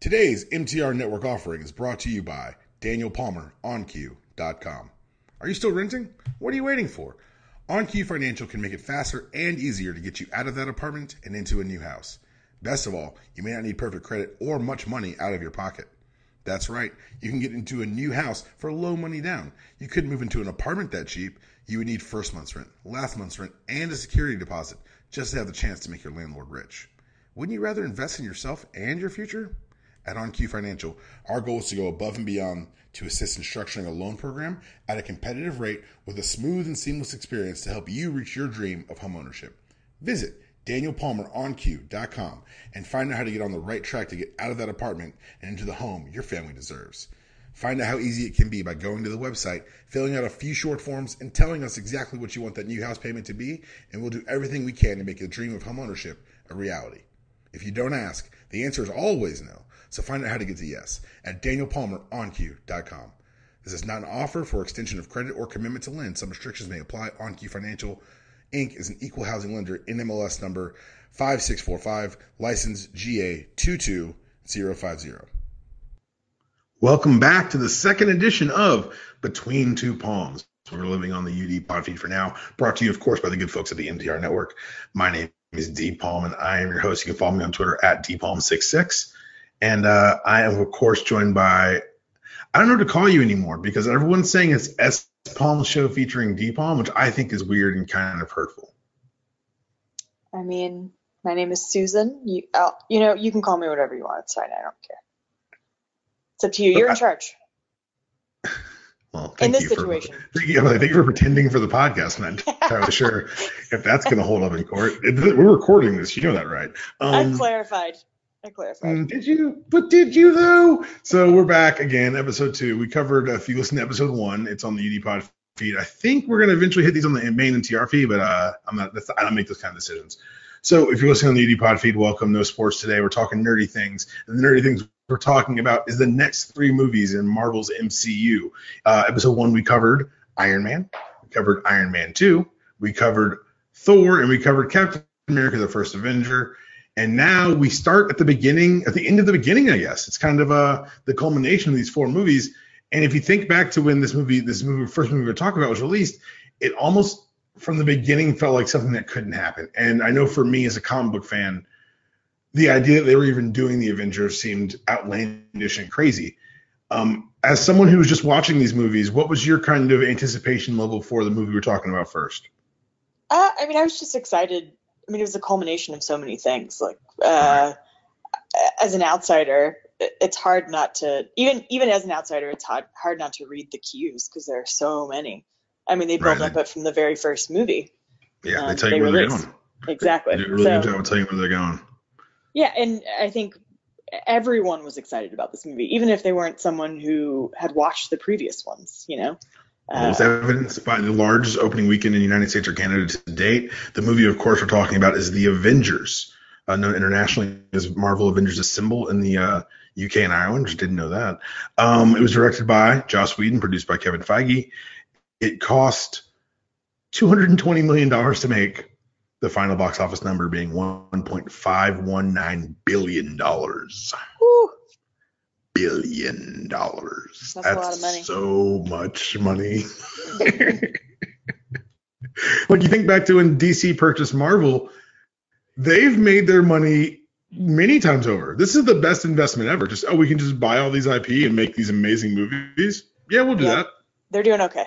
Today's MTR Network offering is brought to you by Daniel Palmer, OnQ.com. Are you still renting? What are you waiting for? OnQ Financial can make it faster and easier to get you out of that apartment and into a new house. Best of all, you may not need perfect credit or much money out of your pocket. That's right, you can get into a new house for low money down. You couldn't move into an apartment that cheap. You would need first month's rent, last month's rent, and a security deposit just to have the chance to make your landlord rich. Wouldn't you rather invest in yourself and your future? At OnQ Financial, our goal is to go above and beyond to assist in structuring a loan program at a competitive rate with a smooth and seamless experience to help you reach your dream of homeownership. Visit DanielPalmerOnQ.com and find out how to get on the right track to get out of that apartment and into the home your family deserves. Find out how easy it can be by going to the website, filling out a few short forms, and telling us exactly what you want that new house payment to be, and we'll do everything we can to make your dream of homeownership a reality. If you don't ask, the answer is always no. So find out how to get to yes at DanielPalmerOnQ.com. This is not an offer for extension of credit or commitment to lend. Some restrictions may apply. OnQ Financial, Inc. is an equal housing lender. NMLS number 5645, license GA 22050. Welcome back to the second edition of Between Two Palms. We're living on the UD pod feed for now. Brought to you, of course, by the good folks at the MTR Network. My name is D Palm, and I am your host. You can follow me on Twitter at DPalm66. And I am, of course, joined by, I don't know what to call you anymore because everyone's saying it's S Palm Show featuring D Palm, which I think is weird and kind of hurtful. I mean, my name is Susan. You can call me whatever you want. It's fine. I don't care. It's up to you. You're in charge. Well, in this situation. Thank you for pretending for the podcast. I'm not entirely sure if that's going to hold up in court. We're recording this. You know that, right? I clarified. Did you? But did you though? So we're back again, episode 2. We covered, if you listen to episode 1, it's on the UD Pod feed. I think we're going to eventually hit these on the main MTR feed, but I don't make those kind of decisions. So if you're listening on the UD Pod feed, welcome. No sports today. We're talking nerdy things, and the nerdy things we're talking about is the next 3 movies in Marvel's MCU. Episode 1, we covered Iron Man. We covered Iron Man 2. We covered Thor, and we covered Captain America: The First Avenger. And now we start at the end of the beginning, I guess. It's kind of the culmination of these 4 movies. And if you think back to when first movie we're talking about was released, it almost from the beginning felt like something that couldn't happen. And I know for me as a comic book fan, the idea that they were even doing the Avengers seemed outlandish and crazy. As someone who was just watching these movies, what was your kind of anticipation level for the movie we're talking about first? I was just excited. I mean, it was a culmination of so many things. Like, as an outsider, it's hard not to, even as an outsider, it's hard not to read the cues because there are so many. I mean, they build up it from the very first movie. Yeah, they tell you where they're going. Exactly. They really do tell you where they're going. Yeah, and I think everyone was excited about this movie, even if they weren't someone who had watched the previous ones, you know? It's evidenced by the largest opening weekend in the United States or Canada to date. The movie, of course, we're talking about is The Avengers, known internationally as Marvel Avengers Assemble in the UK and Ireland. Just didn't know that. It was directed by Joss Whedon, produced by Kevin Feige. It cost $220 million to make, the final box office number being $1.519 billion. Woo. $1 billion. That's a lot of money. So much money. When you think back to when DC purchased Marvel, they've made their money many times over. This is the best investment ever. We can just buy all these IP and make these amazing movies. Yeah, we'll do that. They're doing okay.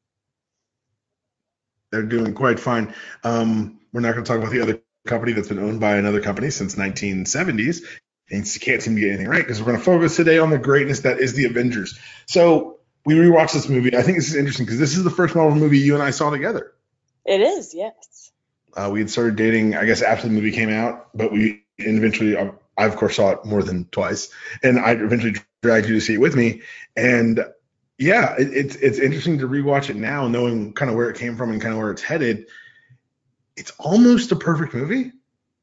They're doing quite fine. We're not going to talk about the other company that's been owned by another company since 1970s. And can't seem to get anything right because we're going to focus today on the greatness that is the Avengers. So we rewatched this movie. I think this is interesting because this is the first Marvel movie you and I saw together. It is, yes. We had started dating, I guess, after the movie came out, but we eventually, I of course saw it more than twice, and I eventually dragged you to see it with me. And yeah, it's interesting to rewatch it now, knowing kind of where it came from and kind of where it's headed. It's almost a perfect movie.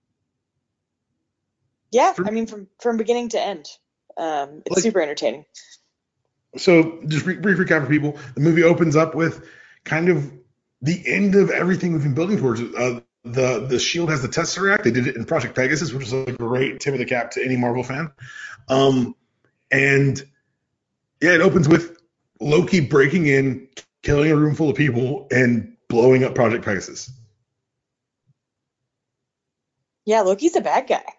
Yeah, I mean, from beginning to end, it's super entertaining. So just brief recap for people. The movie opens up with kind of the end of everything we've been building towards. The Shield has the Tesseract. They did it in Project Pegasus, which is a great tip of the cap to any Marvel fan. And yeah, it opens with Loki breaking in, killing a room full of people, and blowing up Project Pegasus. Yeah, Loki's a bad guy.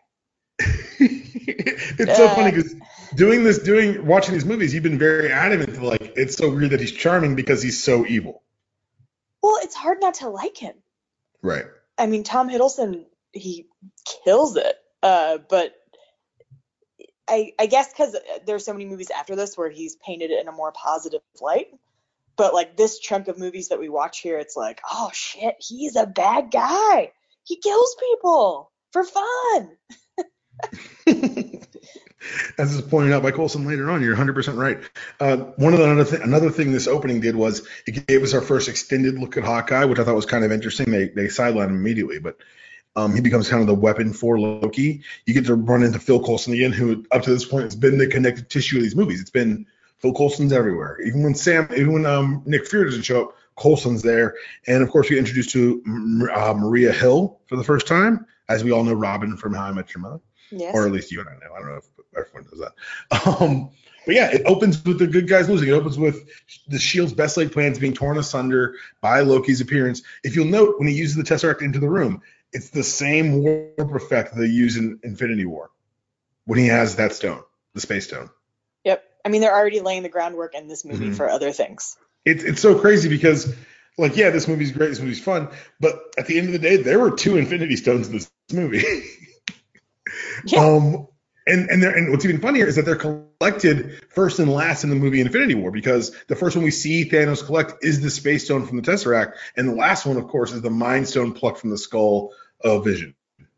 It's so funny because watching these movies, you've been very adamant that, like, it's so weird that he's charming because he's so evil. Well, it's hard not to like him. Right. I mean, Tom Hiddleston, he kills it. But I guess because there's so many movies after this where he's painted in a more positive light. But like this chunk of movies that we watch here, it's like, oh shit, he's a bad guy. He kills people for fun. As is pointed out by Coulson later on, you're 100% right. Another thing this opening did was it gave us our first extended look at Hawkeye, which I thought was kind of interesting. They sidelined him immediately, but he becomes kind of the weapon for Loki. You get to run into Phil Coulson again, who up to this point has been the connective tissue of these movies. It's been Phil Coulson's everywhere. Even when Nick Fury doesn't show up, Coulson's there. And of course, we get introduced to Maria Hill for the first time, as we all know Robin from How I Met Your Mother. Yes. Or at least you and I know. I don't know if everyone knows that. But yeah, it opens with the good guys losing. It opens with the Shield's best laid plans being torn asunder by Loki's appearance. If you'll note, when he uses the Tesseract into the room, it's the same warp effect they use in Infinity War when he has that stone, the Space Stone. Yep. I mean, they're already laying the groundwork in this movie for other things. It's so crazy because, like, yeah, this movie's great, this movie's fun, but at the end of the day, there were 2 Infinity Stones in this movie. Yeah. And what's even funnier is that they're collected first and last in the movie Infinity War, because the first one we see Thanos collect is the Space Stone from the Tesseract, and the last one, of course, is the Mind Stone plucked from the skull of Vision.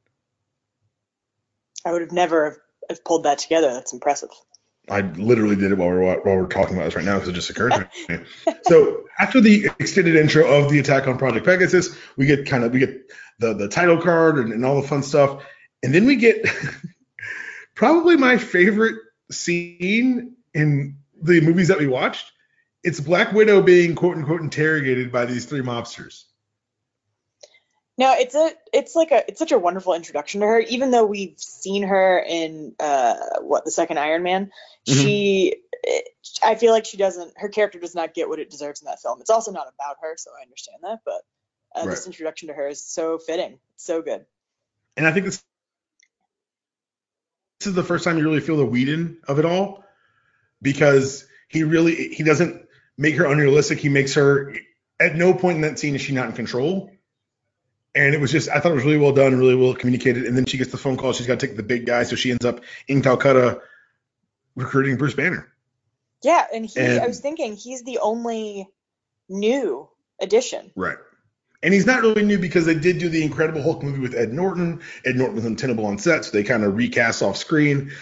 I would have never have pulled that together. That's impressive. I literally did it while we're talking about this right now because it just occurred to me. So after the extended intro of the attack on Project Pegasus, we get the title card and all the fun stuff, and then we get probably my favorite scene in the movies that we watched. It's Black Widow being quote unquote interrogated by these 3 mobsters. No, it's such a wonderful introduction to her. Even though we've seen her in the second Iron Man, I feel like her character does not get what it deserves in that film. It's also not about her, so I understand that. But this introduction to her is so fitting, so good. And I think this is the first time you really feel the Whedon of it all, because he doesn't make her unrealistic. He makes her, at no point in that scene is she not in control. And it was just, I thought it was really well done, really well communicated. And then she gets the phone call. She's got to take the big guy. So she ends up in Calcutta recruiting Bruce Banner. Yeah. And I was thinking he's the only new addition. Right. And he's not really new because they did do the Incredible Hulk movie with Ed Norton. Ed Norton was untenable on set, so they kind of recast off screen.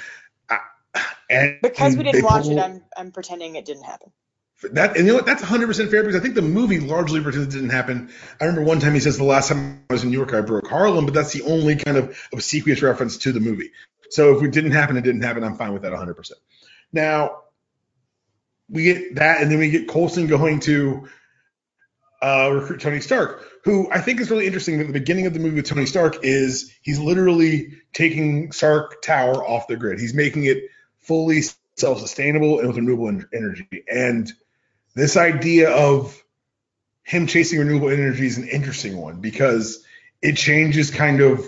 Because we didn't watch it, I'm pretending it didn't happen. And you know what? That's 100% fair, because I think the movie largely pretends it didn't happen. I remember one time he says, the last time I was in New York, I broke Harlem, but that's the only kind of obsequious reference to the movie. So if it didn't happen, it didn't happen. I'm fine with that 100%. Now, we get that, and then we get Coulson going to recruit Tony Stark, who I think is really interesting. At the beginning of the movie with Tony Stark is he's literally taking Stark Tower off the grid. He's making it fully self-sustainable and with renewable energy. And this idea of him chasing renewable energy is an interesting one, because it changes kind of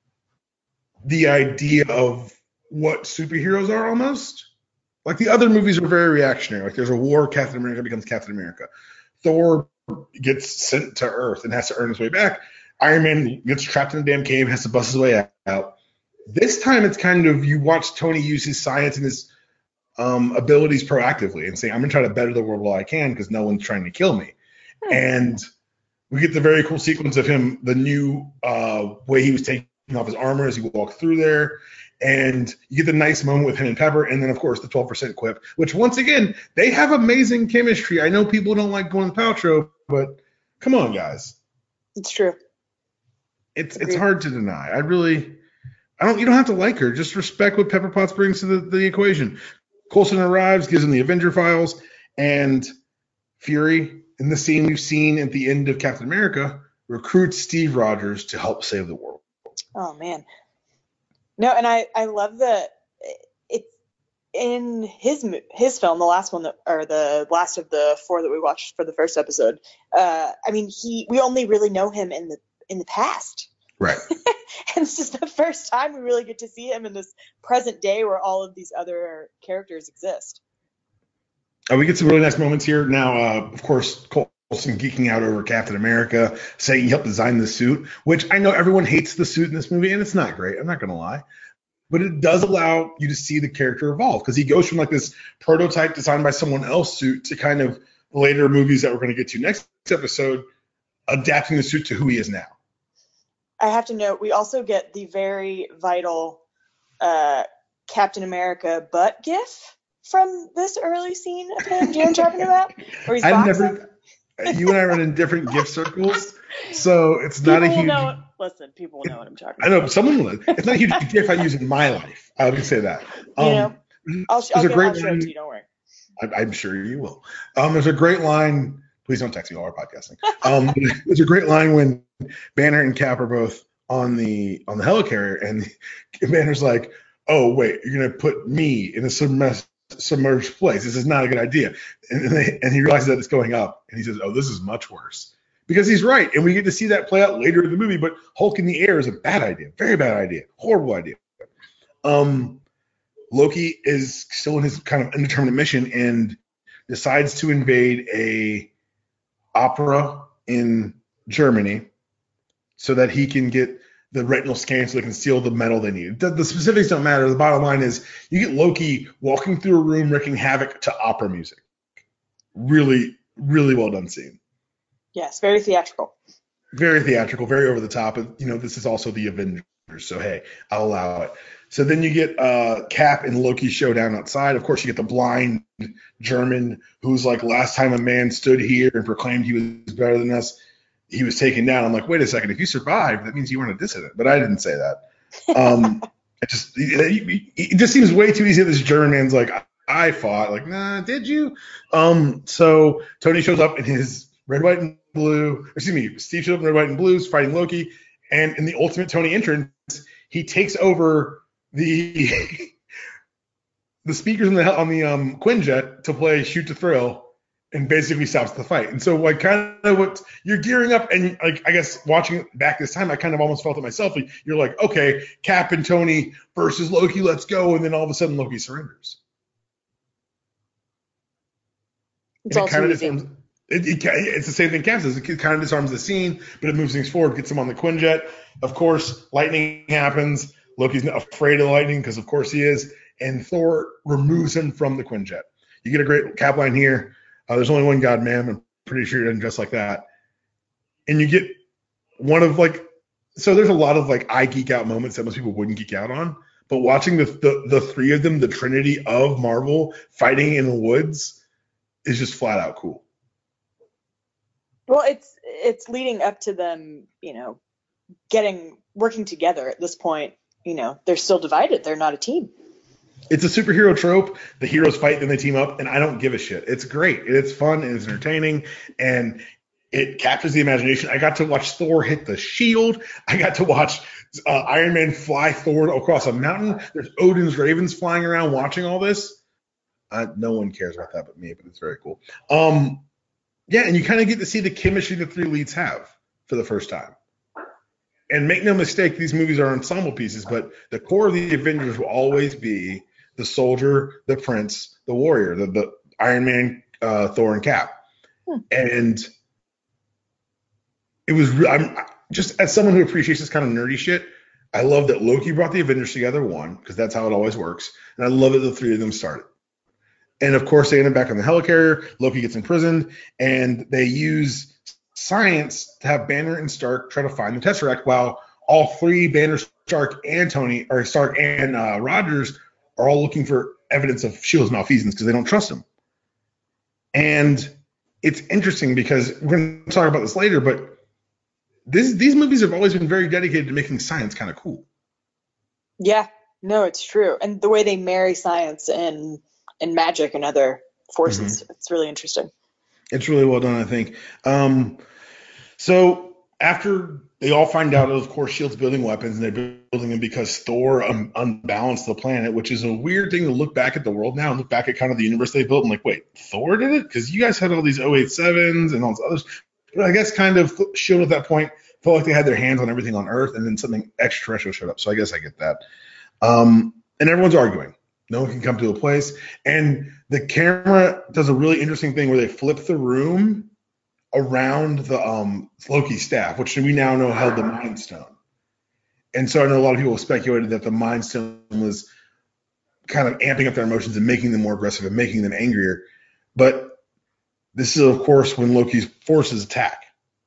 the idea of what superheroes are almost. Like, the other movies were very reactionary. Like, there's a war, Captain America becomes Captain America. Thor gets sent to Earth and has to earn his way back. Iron Man gets trapped in a damn cave, has to bust his way out. This time it's kind of, you watch Tony use his science and his abilities proactively and say, I'm going to try to better the world while I can because no one's trying to kill me. And we get the very cool sequence of him, the new way he was taking off his armor as he walked through there. And you get the nice moment with him and Pepper. And then, of course, the 12% quip, which, once again, they have amazing chemistry. I know people don't like Gwyneth Paltrow, but come on, guys. It's true. It's hard to deny. You don't have to like her. Just respect what Pepper Potts brings to the equation. Coulson arrives, gives him the Avenger files, and Fury, in the scene we've seen at the end of Captain America, recruits Steve Rogers to help save the world. Oh, man. No, and I love that in his film, the last one or the last of the 4 that we watched for the first episode, I mean, we only really know him in the past. Right. And this is the first time we really get to see him in this present day where all of these other characters exist. We get some really nice moments here. Now, of course, Coulson geeking out over Captain America, saying he helped design the suit, which I know everyone hates the suit in this movie, and it's not great. I'm not going to lie. But it does allow you to see the character evolve, because he goes from like this prototype designed by someone else suit to kind of later movies that we're going to get to next episode, adapting the suit to who he is now. I have to note, we also get the very vital Captain America butt gif from this early scene of him. Do you know what I'm talking about? Where he's boxing? You and I run in different GIF circles, so it's not a huge. Listen, people will know what I'm talking about. I know, someone will. It's not a huge GIF I use in my life. I would say that. I'll show it to you. Don't worry. I'm sure you will. There's a great line. Please don't text me while we're podcasting. There's a great line when Banner and Cap are both on the helicarrier, and Banner's like, "Oh wait, you're gonna put me in a submerged place. This is not a good idea." And he realizes that it's going up, and he says, "Oh, this is much worse." Because he's right, and we get to see that play out later in the movie. But Hulk in the air is a bad idea, very bad idea, horrible idea. Loki is still in his kind of indeterminate mission and decides to invade a opera in Germany so that he can get the retinal scan so they can steal the metal they need. The specifics don't matter. The bottom line is you get Loki walking through a room wreaking havoc to opera music. Really, really well done scene. Yes, very theatrical. Very theatrical, very over the top. This is also the Avengers, so hey, I'll allow it. So then you get Cap and Loki showdown outside. Of course, you get the blind German who's like, last time a man stood here and proclaimed he was better than us, he was taken down. I'm like, wait a second, if you survived, that means you weren't a dissident. But I didn't say that. It just seems way too easy that this German man's like, I fought. Like, nah, did you? So Tony shows up in his red, white, and blue. Steve shows up in red, white, and blues fighting Loki. And in the ultimate Tony entrance, he takes over the speakers on the Quinjet to play Shoot to Thrill and basically stops the fight. And so like kind of what you're gearing up, and like I guess watching it back this time, I kind of almost felt it myself. Like, you're like, okay, Cap and Tony versus Loki, let's go. And then all of a sudden Loki surrenders. It's all too easy. It's the same thing Cap says. It kind of disarms the scene, but it moves things forward, gets him on the Quinjet. Of course, lightning happens. Loki's not afraid of lightning because, of course, he is. And Thor removes him from the Quinjet. You get a great Cap line here. There's only one God, ma'am. I'm pretty sure he doesn't dress like that. And you get one of so there's a lot of I geek out moments that most people wouldn't geek out on. But watching the three of them, the Trinity of Marvel, fighting in the woods is just flat out cool. Well, it's leading up to them, working together at this point. They're still divided. They're not a team. It's a superhero trope. The heroes fight, then they team up, and I don't give a shit. It's great. It's fun, and it's entertaining, and it captures the imagination. I got to watch Thor hit the shield. I got to watch Iron Man fly Thor across a mountain. There's Odin's ravens flying around watching all this. No one cares about that but me, but it's very cool. Yeah, and you kind of get to see the chemistry the three leads have for the first time. And make no mistake, these movies are ensemble pieces, but the core of the Avengers will always be the soldier, the prince, the warrior, the Iron Man, Thor, and Cap. And it was, I'm just as someone who appreciates this kind of nerdy shit, I love that Loki brought the Avengers together, one, because that's how it always works. And I love that the three of them started. And of course, they end up back on the helicarrier. Loki gets imprisoned, and they use science to have Banner and Stark try to find the Tesseract, while all three, Banner, Stark, and Rogers, are all looking for evidence of Shield's malfeasance because they don't trust him. And it's interesting because we're going to talk about this later, but these movies have always been very dedicated to making science kind of cool. Yeah, no, it's true. And the way they marry science and magic and other forces, it's really interesting. It's really well done, I think. So after they all find out, of course, S.H.I.E.L.D's building weapons, and they're building them because Thor unbalanced the planet, which is a weird thing to look back at the world now and look back at kind of the universe they built and like, wait, Thor did it? Because you guys had all these 087s and all this others. But I guess kind of S.H.I.E.L.D. at that point felt like they had their hands on everything on Earth, and then something extraterrestrial showed up. So I guess I get that. And everyone's arguing. No one can come to a place. And the camera does a really interesting thing where they flip the room around the Loki staff, which we now know held the Mind Stone. And so I know a lot of people have speculated that the Mind Stone was kind of amping up their emotions and making them more aggressive and making them angrier. But this is, of course, when Loki's forces attack.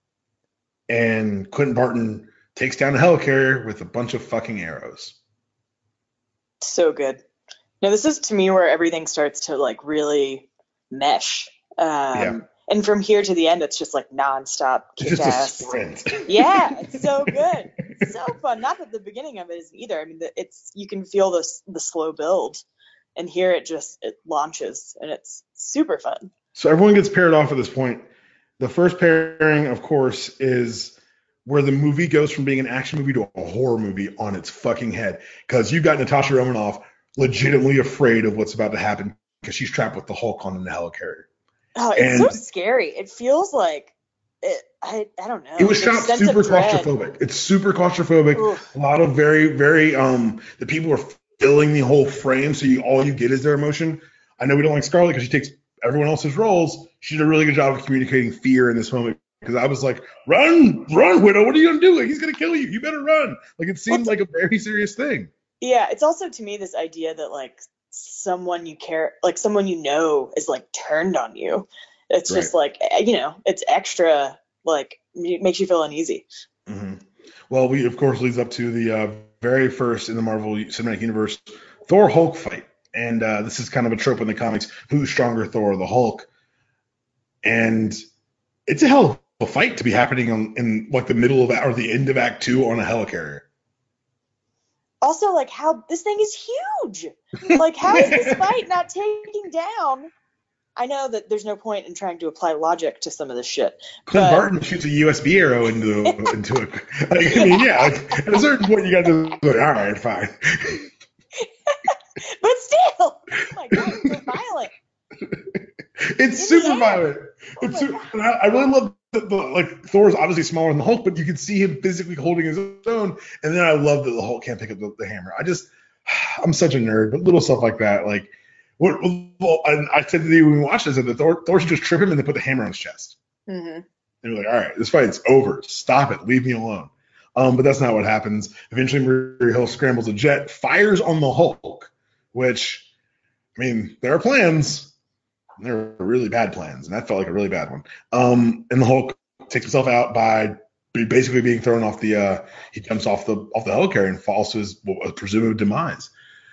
And Clint Barton takes down a helicarrier with a bunch of fucking arrows. So good. Now, this is, to me, where everything starts to, like, really mesh. Yeah. And from here to the end, it's just like nonstop kick-ass. It's just a sprint. Yeah, it's so good. It's so fun. Not that the beginning of it isn't either. I mean, you can feel the slow build, and here it launches, and it's super fun. So everyone gets paired off at this point. The first pairing, of course, is where the movie goes from being an action movie to a horror movie on its fucking head. Because you've got Natasha Romanoff legitimately afraid of what's about to happen because she's trapped with the Hulk on the helicarrier. Oh, it's so scary. It feels like I don't know. It was shot super claustrophobic. It's super claustrophobic. Oof. A lot of very, very the people are filling the whole frame, so all you get is their emotion. I know we don't like Scarlett because she takes everyone else's roles. She did a really good job of communicating fear in this moment because I was like, run, Widow, what are you gonna do? Like, he's gonna kill you. You better run. Like, it seemed like a very serious thing. Yeah, it's also to me this idea that like someone you care, like someone you know is like turned on you. It's just like, it's extra, like, it makes you feel uneasy. Mm-hmm. Well, we of course leads up to the very first in the Marvel Cinematic Universe Thor Hulk fight. And this is kind of a trope in the comics. Who's stronger, Thor or the Hulk? And it's a hell of a fight to be happening in like the middle of or the end of Act 2 on a helicarrier. Also, like, how this thing is huge. Like, how is this fight not taking down? I know that there's no point in trying to apply logic to some of this shit. Clint Barton shoots a USB arrow into it. Like, I mean, yeah. Like, at a certain point, you got to go, all right, fine. But still, oh my god, it's so violent. It's super violent. I really love like Thor's obviously smaller than the Hulk, but you can see him physically holding his own. And then I love that the Hulk can't pick up the hammer. I'm such a nerd, but little stuff like that, like. Well, I said to you when we watched this, that Thor should just trip him and then put the hammer on his chest. Mm-hmm. And you're like, all right, this fight's over. Stop it. Leave me alone. But that's not what happens. Eventually, Maria Hill scrambles a jet, fires on the Hulk, which, I mean, there are plans. There are really bad plans, and that felt like a really bad one. And the Hulk takes himself out by basically being thrown off he jumps off the helicarrier and falls to his presumed demise.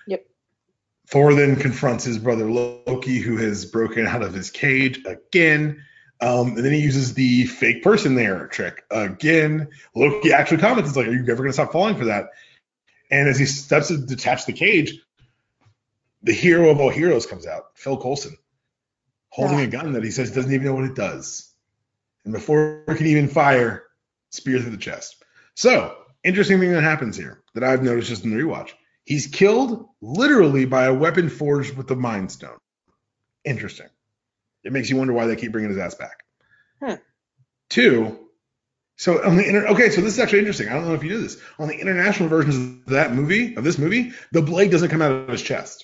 Thor then confronts his brother Loki, who has broken out of his cage again. And then he uses the fake person there trick again. Loki actually comments, like, are you never going to stop falling for that? And as he steps to detach the cage, the hero of all heroes comes out, Phil Coulson, holding a gun that he says doesn't even know what it does. And before it can even fire, spear through the chest. So, interesting thing that happens here that I've noticed just in the rewatch. He's killed literally by a weapon forged with the Mind Stone. Interesting. It makes you wonder why they keep bringing his ass back. 2, so on the okay, so this is actually interesting. I don't know if you knew this. On the international versions of this movie, the blade doesn't come out of his chest.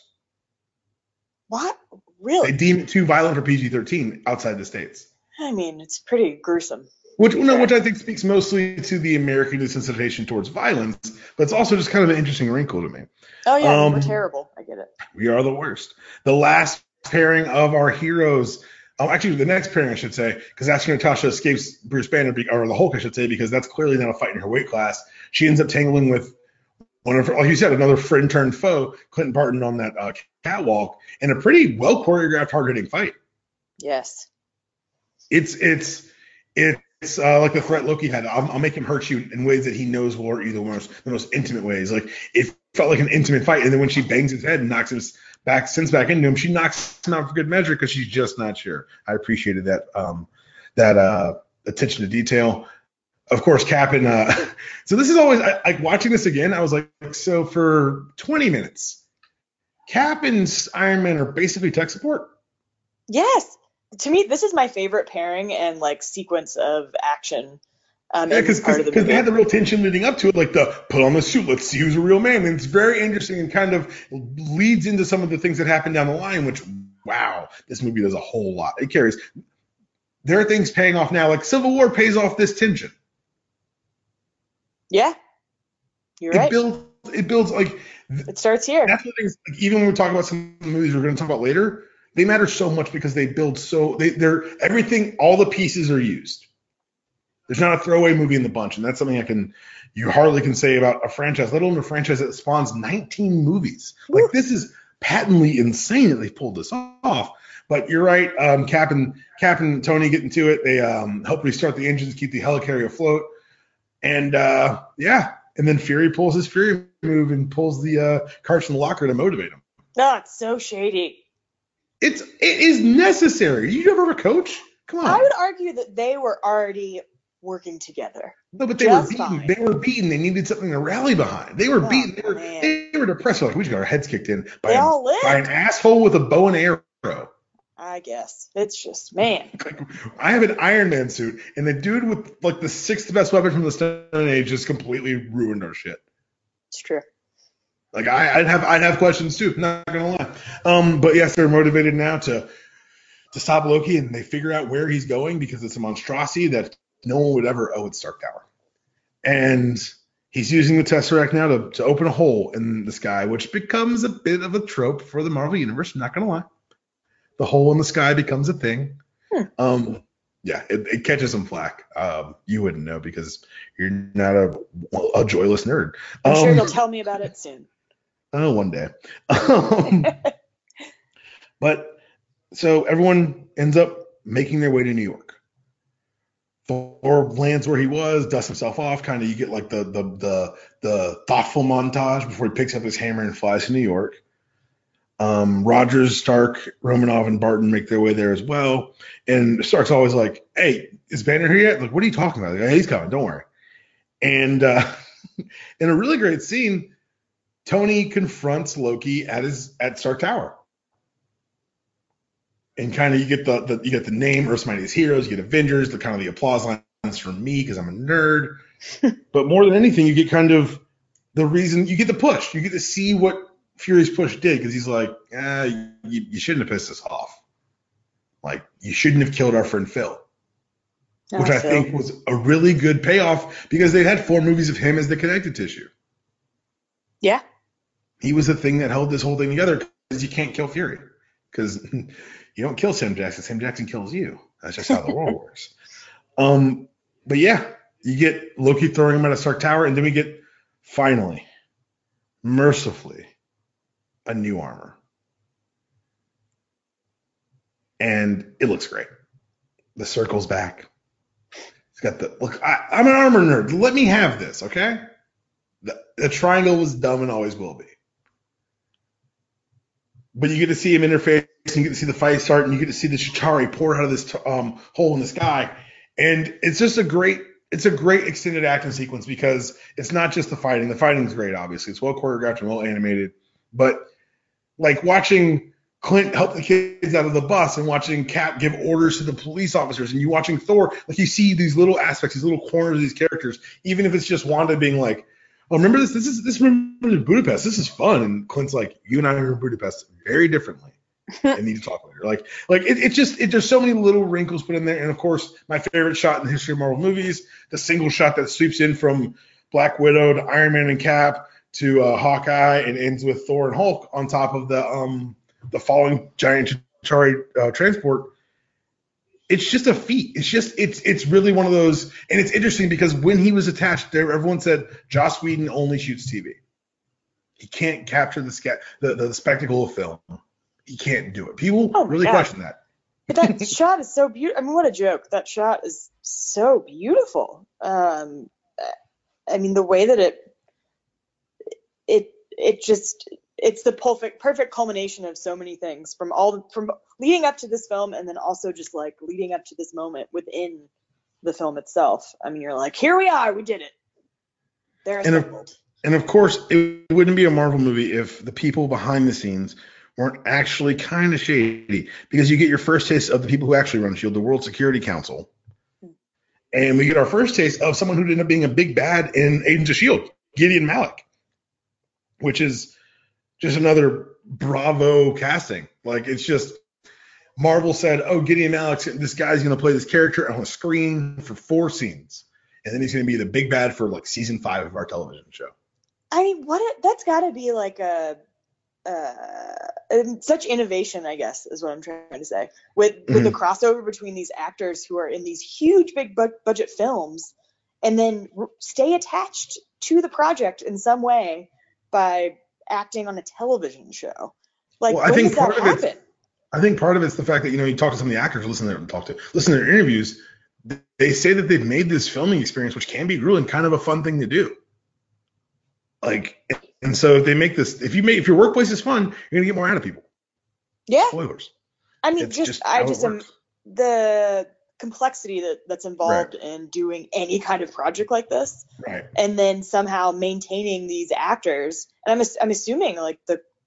What? Really? They deem it too violent for PG-13 outside the States. I mean, it's pretty gruesome. Which I think speaks mostly to the American desensitization towards violence, but it's also just kind of an interesting wrinkle to me. Oh, yeah, we're terrible. I get it. We are the worst. The last pairing of our heroes, actually the next pairing I should say, because that's when Natasha escapes Bruce Banner, or the Hulk I should say, because that's clearly not a fight in her weight class. She ends up tangling with one of her, like you said, another friend turned foe, Clint Barton, on that catwalk, in a pretty well choreographed, hard-hitting fight. Yes. It's like the threat Loki had. I'll make him hurt you in ways that he knows will hurt you the most intimate ways. Like, it felt like an intimate fight. And then when she bangs his head and knocks him back into him, she knocks him out for good measure because she's just not sure. I appreciated that attention to detail. of course, Cap and so this is always like watching this again. I was like, so for 20 minutes, Cap and Iron Man are basically tech support. Yes. To me, this is my favorite pairing and like sequence of action Yeah, in this part of the because they had movie. the real tension leading up to it, like the put on the suit, let's see who's a real man. And it's very interesting and kind of leads into some of the things that happen down the line. Which, wow, this movie does a whole lot. It carries. There are things paying off now, like Civil War pays off this tension. Yeah, you're It right. builds. It builds like It starts here. that's the things. Like, even when we talk about some of the movies we're going to talk about later, they matter so much because they build so they're everything. All the pieces are used. There's not a throwaway movie in the bunch, and that's something you hardly can say about a franchise, let alone a franchise that spawns 19 movies. Woo. Like this is patently insane that they pulled this off. But you're right, Cap and Tony get into it. They help restart the engines, keep the helicarrier afloat, and yeah, and then Fury pulls his Fury move and pulls the cards from the locker to motivate him. No, it's so shady. It is necessary. You ever have a coach? Come on. I would argue that they were already working together. No, but they were beaten. Fine. They were beaten. They needed something to rally behind. They were beaten. They were depressed. Like, we just got our heads kicked in by an asshole with a bow and arrow. I guess. It's just, man. I have an Iron Man suit, and the dude with like the sixth best weapon from the Stone Age just completely ruined our shit. It's true. Like I'd have questions too. Not gonna lie. But yes, they're motivated now to stop Loki, and they figure out where he's going because it's a monstrosity that no one would ever owe at Stark Tower. And he's using the Tesseract now to open a hole in the sky, which becomes a bit of a trope for the Marvel Universe. I'm not going to lie. The hole in the sky becomes a thing. Yeah, it catches some flack. You wouldn't know because you're not a joyless nerd. I'm sure you'll tell me about it soon. Oh, one day. But so everyone ends up making their way to New York. Thor lands where he was, dusts himself off. Kind of, you get like the thoughtful montage before he picks up his hammer and flies to New York. Rogers, Stark, Romanov, and Barton make their way there as well. And Stark's always like, "Hey, is Banner here yet?" Like, what are you talking about? Like, hey, he's coming. Don't worry. And in a really great scene, Tony confronts Loki at Stark Tower. And kind of you get the name Earth's Mightiest Heroes, you get Avengers, the kind of the applause lines from me because I'm a nerd. But more than anything, you get kind of the reason, you get the push. You get to see what Fury's push did because he's like, you shouldn't have pissed us off. Like, you shouldn't have killed our friend Phil. Which I think was a really good payoff because they had 4 movies of him as the connective tissue. Yeah. He was the thing that held this whole thing together because you can't kill Fury. Because you don't kill Sam Jackson. Sam Jackson kills you. That's just how the world works. But yeah, you get Loki throwing him at a Stark Tower, and then we get, finally, mercifully, a new armor. And it looks great. The circle's back. It's got look, I'm an armor nerd. Let me have this, okay? The triangle was dumb and always will be. But you get to see him interface, and you get to see the fight start, and you get to see the Chitauri pour out of this hole in the sky. And it's just a great extended action sequence because it's not just the fighting. The fighting is great, obviously. It's well choreographed and well animated. But like watching Clint help the kids out of the bus and watching Cap give orders to the police officers, and you watching Thor, like you see these little aspects, these little corners of these characters, even if it's just Wanda being like, "Oh, remember this? This remember Budapest. This is fun." And Clint's like, "You and I remember Budapest very differently. And need to talk later." Like there's so many little wrinkles put in there. And of course, my favorite shot in the history of Marvel movies, the single shot that sweeps in from Black Widow to Iron Man and Cap to Hawkeye and ends with Thor and Hulk on top of the falling giant Chitauri transport. It's just a feat. It's really one of those, and it's interesting because when he was attached there, everyone said Joss Whedon only shoots TV. He can't capture the spectacle of film. He can't do it. People really question that. But that shot is so beautiful. I mean, what a joke. That shot is so beautiful. I mean, the way that it's the perfect culmination of so many things from leading up to this film, and then also just like leading up to this moment within the film itself. I mean, you're like, here we are, we did it. They're assembled. And of course, it wouldn't be a Marvel movie if the people behind the scenes weren't actually kind of shady, because you get your first taste of the people who actually run S.H.I.E.L.D., the World Security Council. And we get our first taste of someone who ended up being a big bad in Agents of S.H.I.E.L.D., Gideon Malik, which is just another bravo casting. Like, it's just, Marvel said, oh, Gideon Malik, this guy's going to play this character on a screen for 4 scenes. And then he's going to be the big bad for like season 5 of our television show. I mean, that's got to be like such innovation, I guess, is what I'm trying to say. With the crossover between these actors who are in these huge, big budget films, and then stay attached to the project in some way by acting on a television show. Like, well, when does that happen? I think part of it's the fact that, you talk to some of the actors, listen to their interviews. They say that they've made this filming experience, which can be grueling, kind of a fun thing to do. Like, and so if they make this, if your workplace is fun, you're gonna get more out of people. Yeah. Spoilers. I mean, the complexity that's involved in doing any kind of project like this, right? And then somehow maintaining these actors, and I'm assuming like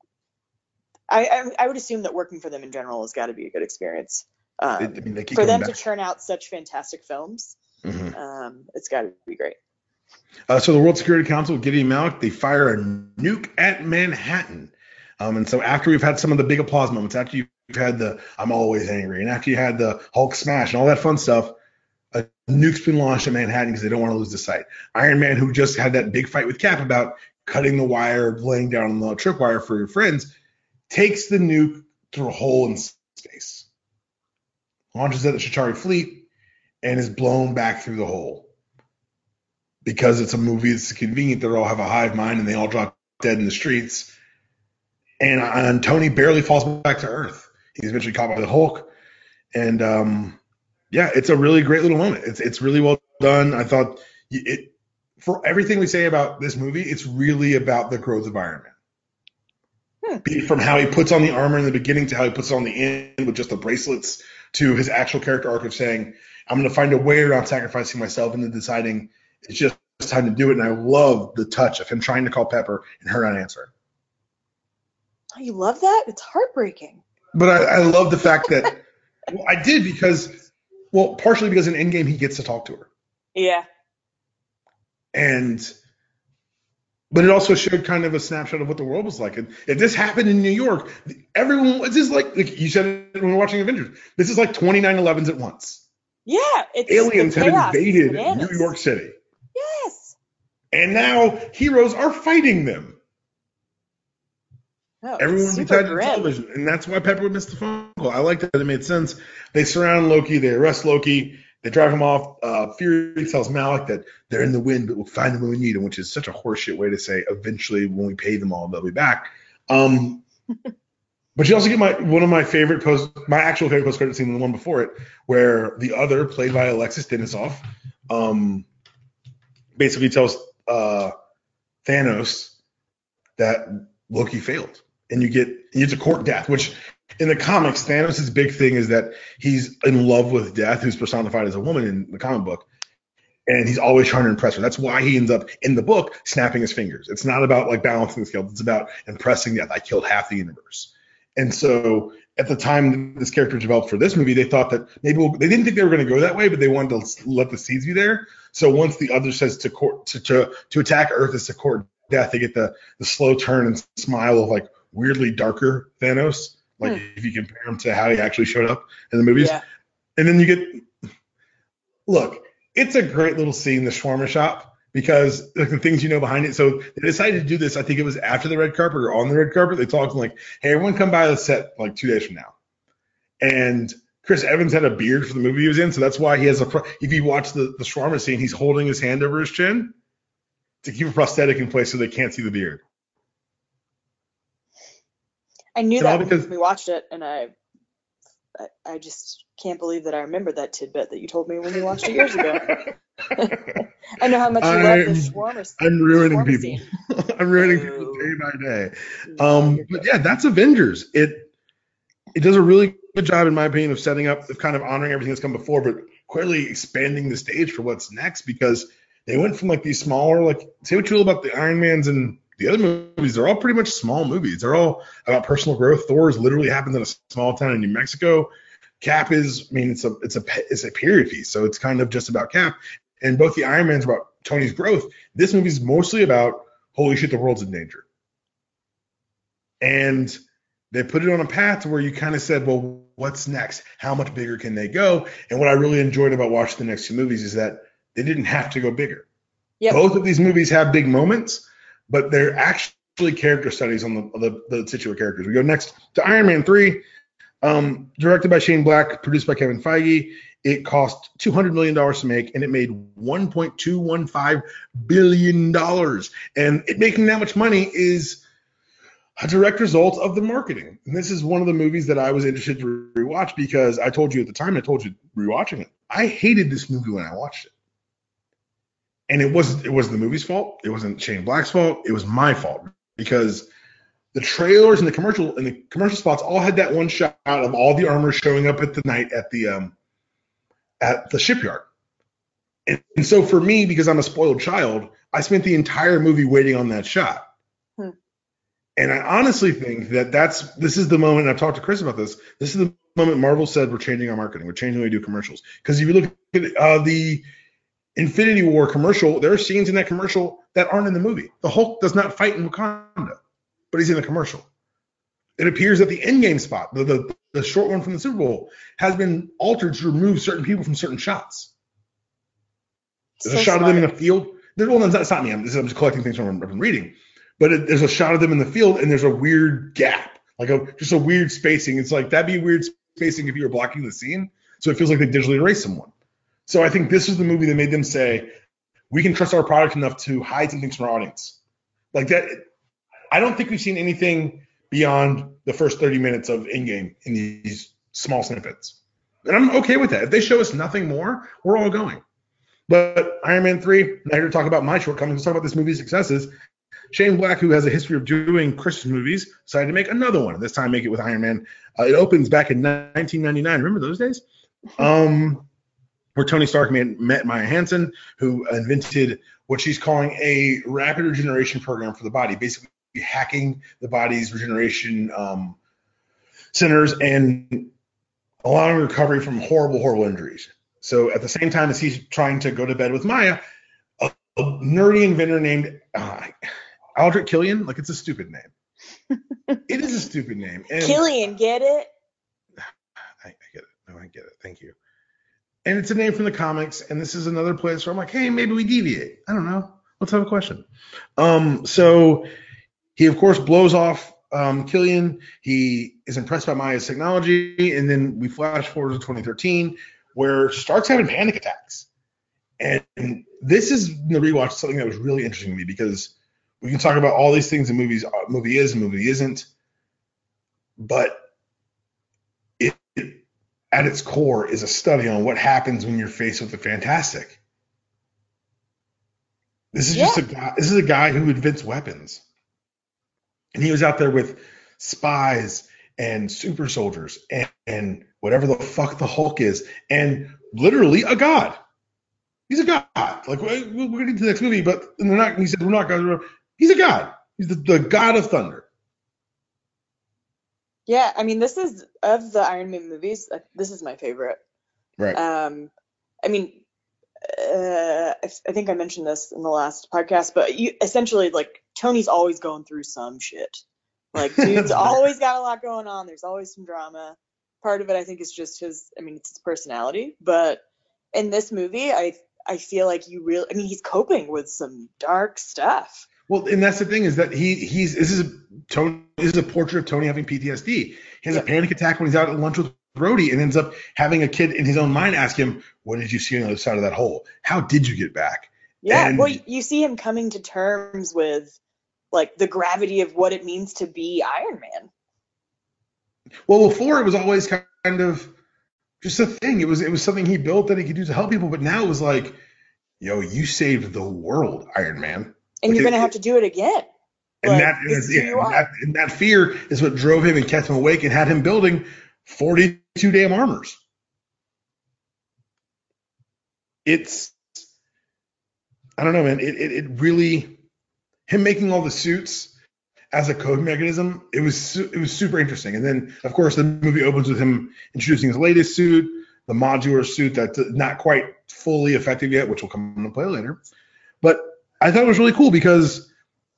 I would assume that working for them in general has got to be a good experience. For them to churn out such fantastic films, it's got to be great. So the World Security Council, Gideon Malik, they fire a nuke at Manhattan. And so after we've had some of the big applause moments, after you've had the I'm always angry, and after you had the Hulk smash and all that fun stuff, a nuke's been launched at Manhattan because they don't want to lose the site. Iron Man, who just had that big fight with Cap about cutting the wire, laying down on the tripwire for your friends, takes the nuke through a hole in space, launches it at the Chitauri fleet, and is blown back through the hole. Because it's a movie, it's convenient that they all have a hive mind and they all drop dead in the streets. And Tony barely falls back to Earth. He's eventually caught by the Hulk. And it's a really great little moment. It's really well done. I thought for everything we say about this movie, it's really about the growth of Iron Man. From how he puts on the armor in the beginning to how he puts it on the end with just the bracelets, to his actual character arc of saying, I'm going to find a way around sacrificing myself, and then deciding it's just time to do it. And I love the touch of him trying to call Pepper and her not answering. Oh, you love that? It's heartbreaking. But I love the fact that I did partially because in Endgame he gets to talk to her. Yeah. But it also showed kind of a snapshot of what the world was like. And if this happened in New York, everyone, this is like you said it when we were watching Avengers, this is like 29/11s at once. Yeah. Aliens have invaded New York City. Yes. And now heroes are fighting them. Oh, everyone would be tied to television. And that's why Pepper would miss the phone call. I liked that. It made sense. They surround Loki. They arrest Loki. They drive him off. Fury tells Malik that they're in the wind, but we'll find them when we need them, which is such a horseshit way to say eventually when we pay them all, they'll be back. But you also get my actual favorite post-credit scene, the one before it, where the other, played by Alexis Denisof, basically tells Thanos that Loki failed. And it's a court death, which in the comics, Thanos' big thing is that he's in love with Death, who's personified as a woman in the comic book. And he's always trying to impress her. That's why he ends up in the book snapping his fingers. It's not about like balancing the scales. It's about impressing Death. I killed half the universe. And so at the time this character developed for this movie, they thought that maybe they didn't think they were going to go that way, but they wanted to let the seeds be there. So once the other says to attack Earth is to court Death, they get the slow turn and smile of like weirdly darker Thanos. Like if you compare him to how he actually showed up in the movies. Yeah. And then look, it's a great little scene, the shawarma shop, because like the things behind it. So they decided to do this. I think it was after the red carpet or on the red carpet. They talked like, hey, everyone come by the set like 2 days from now. And Chris Evans had a beard for the movie he was in. So that's why he has if you watch the shawarma scene, he's holding his hand over his chin to keep a prosthetic in place so they can't see the beard. I knew that when we watched it, and I just can't believe that I remembered that tidbit that you told me when we watched it years ago. I know how much you love this shawarma. I'm ruining people. I'm ruining people day by day. But yeah, that's Avengers. It does a really good job, in my opinion, of setting up, of kind of honoring everything that's come before, but clearly expanding the stage for what's next, because they went from like these smaller, like, say what you will about the Iron Mans and the other movies, they're all pretty much small movies. They're all about personal growth. Thor's literally happens in a small town in New Mexico. Cap is, I mean, it's a period piece, so it's kind of just about Cap. And both the Iron Mans are about Tony's growth. This movie is mostly about, holy shit, the world's in danger. And they put it on a path where you kind of said, well, what's next? How much bigger can they go? And what I really enjoyed about watching the next two movies is that they didn't have to go bigger. Yep. Both of these movies have big moments, but they're actually character studies on the titular characters. We go next to Iron Man 3, directed by Shane Black, produced by Kevin Feige. It cost $200 million to make, and it made $1.215 billion. And it making that much money is a direct result of the marketing. And this is one of the movies that I was interested to rewatch, because I told you at the time, I told you rewatching it, I hated this movie when I watched it. And it wasn't the movie's fault. It wasn't Shane Black's fault. It was my fault, because the trailers and the commercial spots all had that one shot of all the armor showing up at the night at the shipyard. And so for me, because I'm a spoiled child, I spent the entire movie waiting on that shot. And I honestly think that this is the moment, and I've talked to Chris about this, this is the moment Marvel said, we're changing our marketing. We're changing the way we do commercials. Because if you look at the Infinity War commercial, there are scenes in that commercial that aren't in the movie. The Hulk does not fight in Wakanda, but he's in the commercial. It appears that the Endgame spot, the short one from the Super Bowl, has been altered to remove certain people from certain shots. There's a shot of them in the field. That's not me. I'm just collecting things from reading. But there's a shot of them in the field, and there's a weird gap, like just a weird spacing. It's like, that'd be weird spacing if you were blocking the scene. So it feels like they digitally erased someone. So I think this is the movie that made them say, we can trust our product enough to hide some things from our audience. Like that, I don't think we've seen anything beyond the first 30 minutes of Endgame in these small snippets. And I'm okay with that. If they show us nothing more, we're all going. But Iron Man 3, not here to talk about my shortcomings, let's talk about this movie's successes. Shane Black, who has a history of doing Christian movies, decided to make another one. This time, make it with Iron Man. It opens back in 1999. Remember those days? Where Tony Stark met Maya Hansen, who invented what she's calling a rapid regeneration program for the body, basically hacking the body's regeneration centers and allowing recovery from horrible, horrible injuries. So at the same time as he's trying to go to bed with Maya, a nerdy inventor named Aldrich Killian, like, it's a stupid name. It is a stupid name. And Killian, get it? I get it. No, I get it. Thank you. And it's a name from the comics, and this is another place where I'm like, hey, maybe we deviate. I don't know. Let's have a question. So he, of course, blows off Killian. He is impressed by Maya's technology, and then we flash forward to 2013, where Stark's having panic attacks. And this is, in the rewatch, something that was really interesting to me, because we can talk about all these things in movies. Movie is, movie isn't. But it at its core is a study on what happens when you're faced with the fantastic. This is just a guy. This is a guy who invents weapons, and he was out there with spies and super soldiers and whatever the fuck the Hulk is, and literally a god. He's a god. Like, we're getting to the next movie, but they're not. He said we're not gods. He's a god. He's the god of thunder. Yeah, I mean, this is, of the Iron Man movies, this is my favorite. Right. I mean, I think I mentioned this in the last podcast, but essentially, like, Tony's always going through some shit. Like, dude's always got a lot going on. There's always some drama. Part of it, I think, is just it's his personality. But in this movie, I feel like he's coping with some dark stuff. Well, and that's the thing, is that this is a portrait of Tony having PTSD. He has a panic attack when he's out at lunch with Rhodey, and ends up having a kid in his own mind ask him, what did you see on the other side of that hole? How did you get back? Yeah, well, you see him coming to terms with, like, the gravity of what it means to be Iron Man. Well, before it was always kind of just a thing. It was something he built that he could do to help people, but now it was like, yo, you saved the world, Iron Man. And you're going to have to do it again. And that fear is what drove him and kept him awake and had him building 42 damn armors. I don't know, man. It really, him making all the suits as a code mechanism, it was super interesting. And then, of course, the movie opens with him introducing his latest suit, the modular suit that's not quite fully effective yet, which will come into play later. But I thought it was really cool because,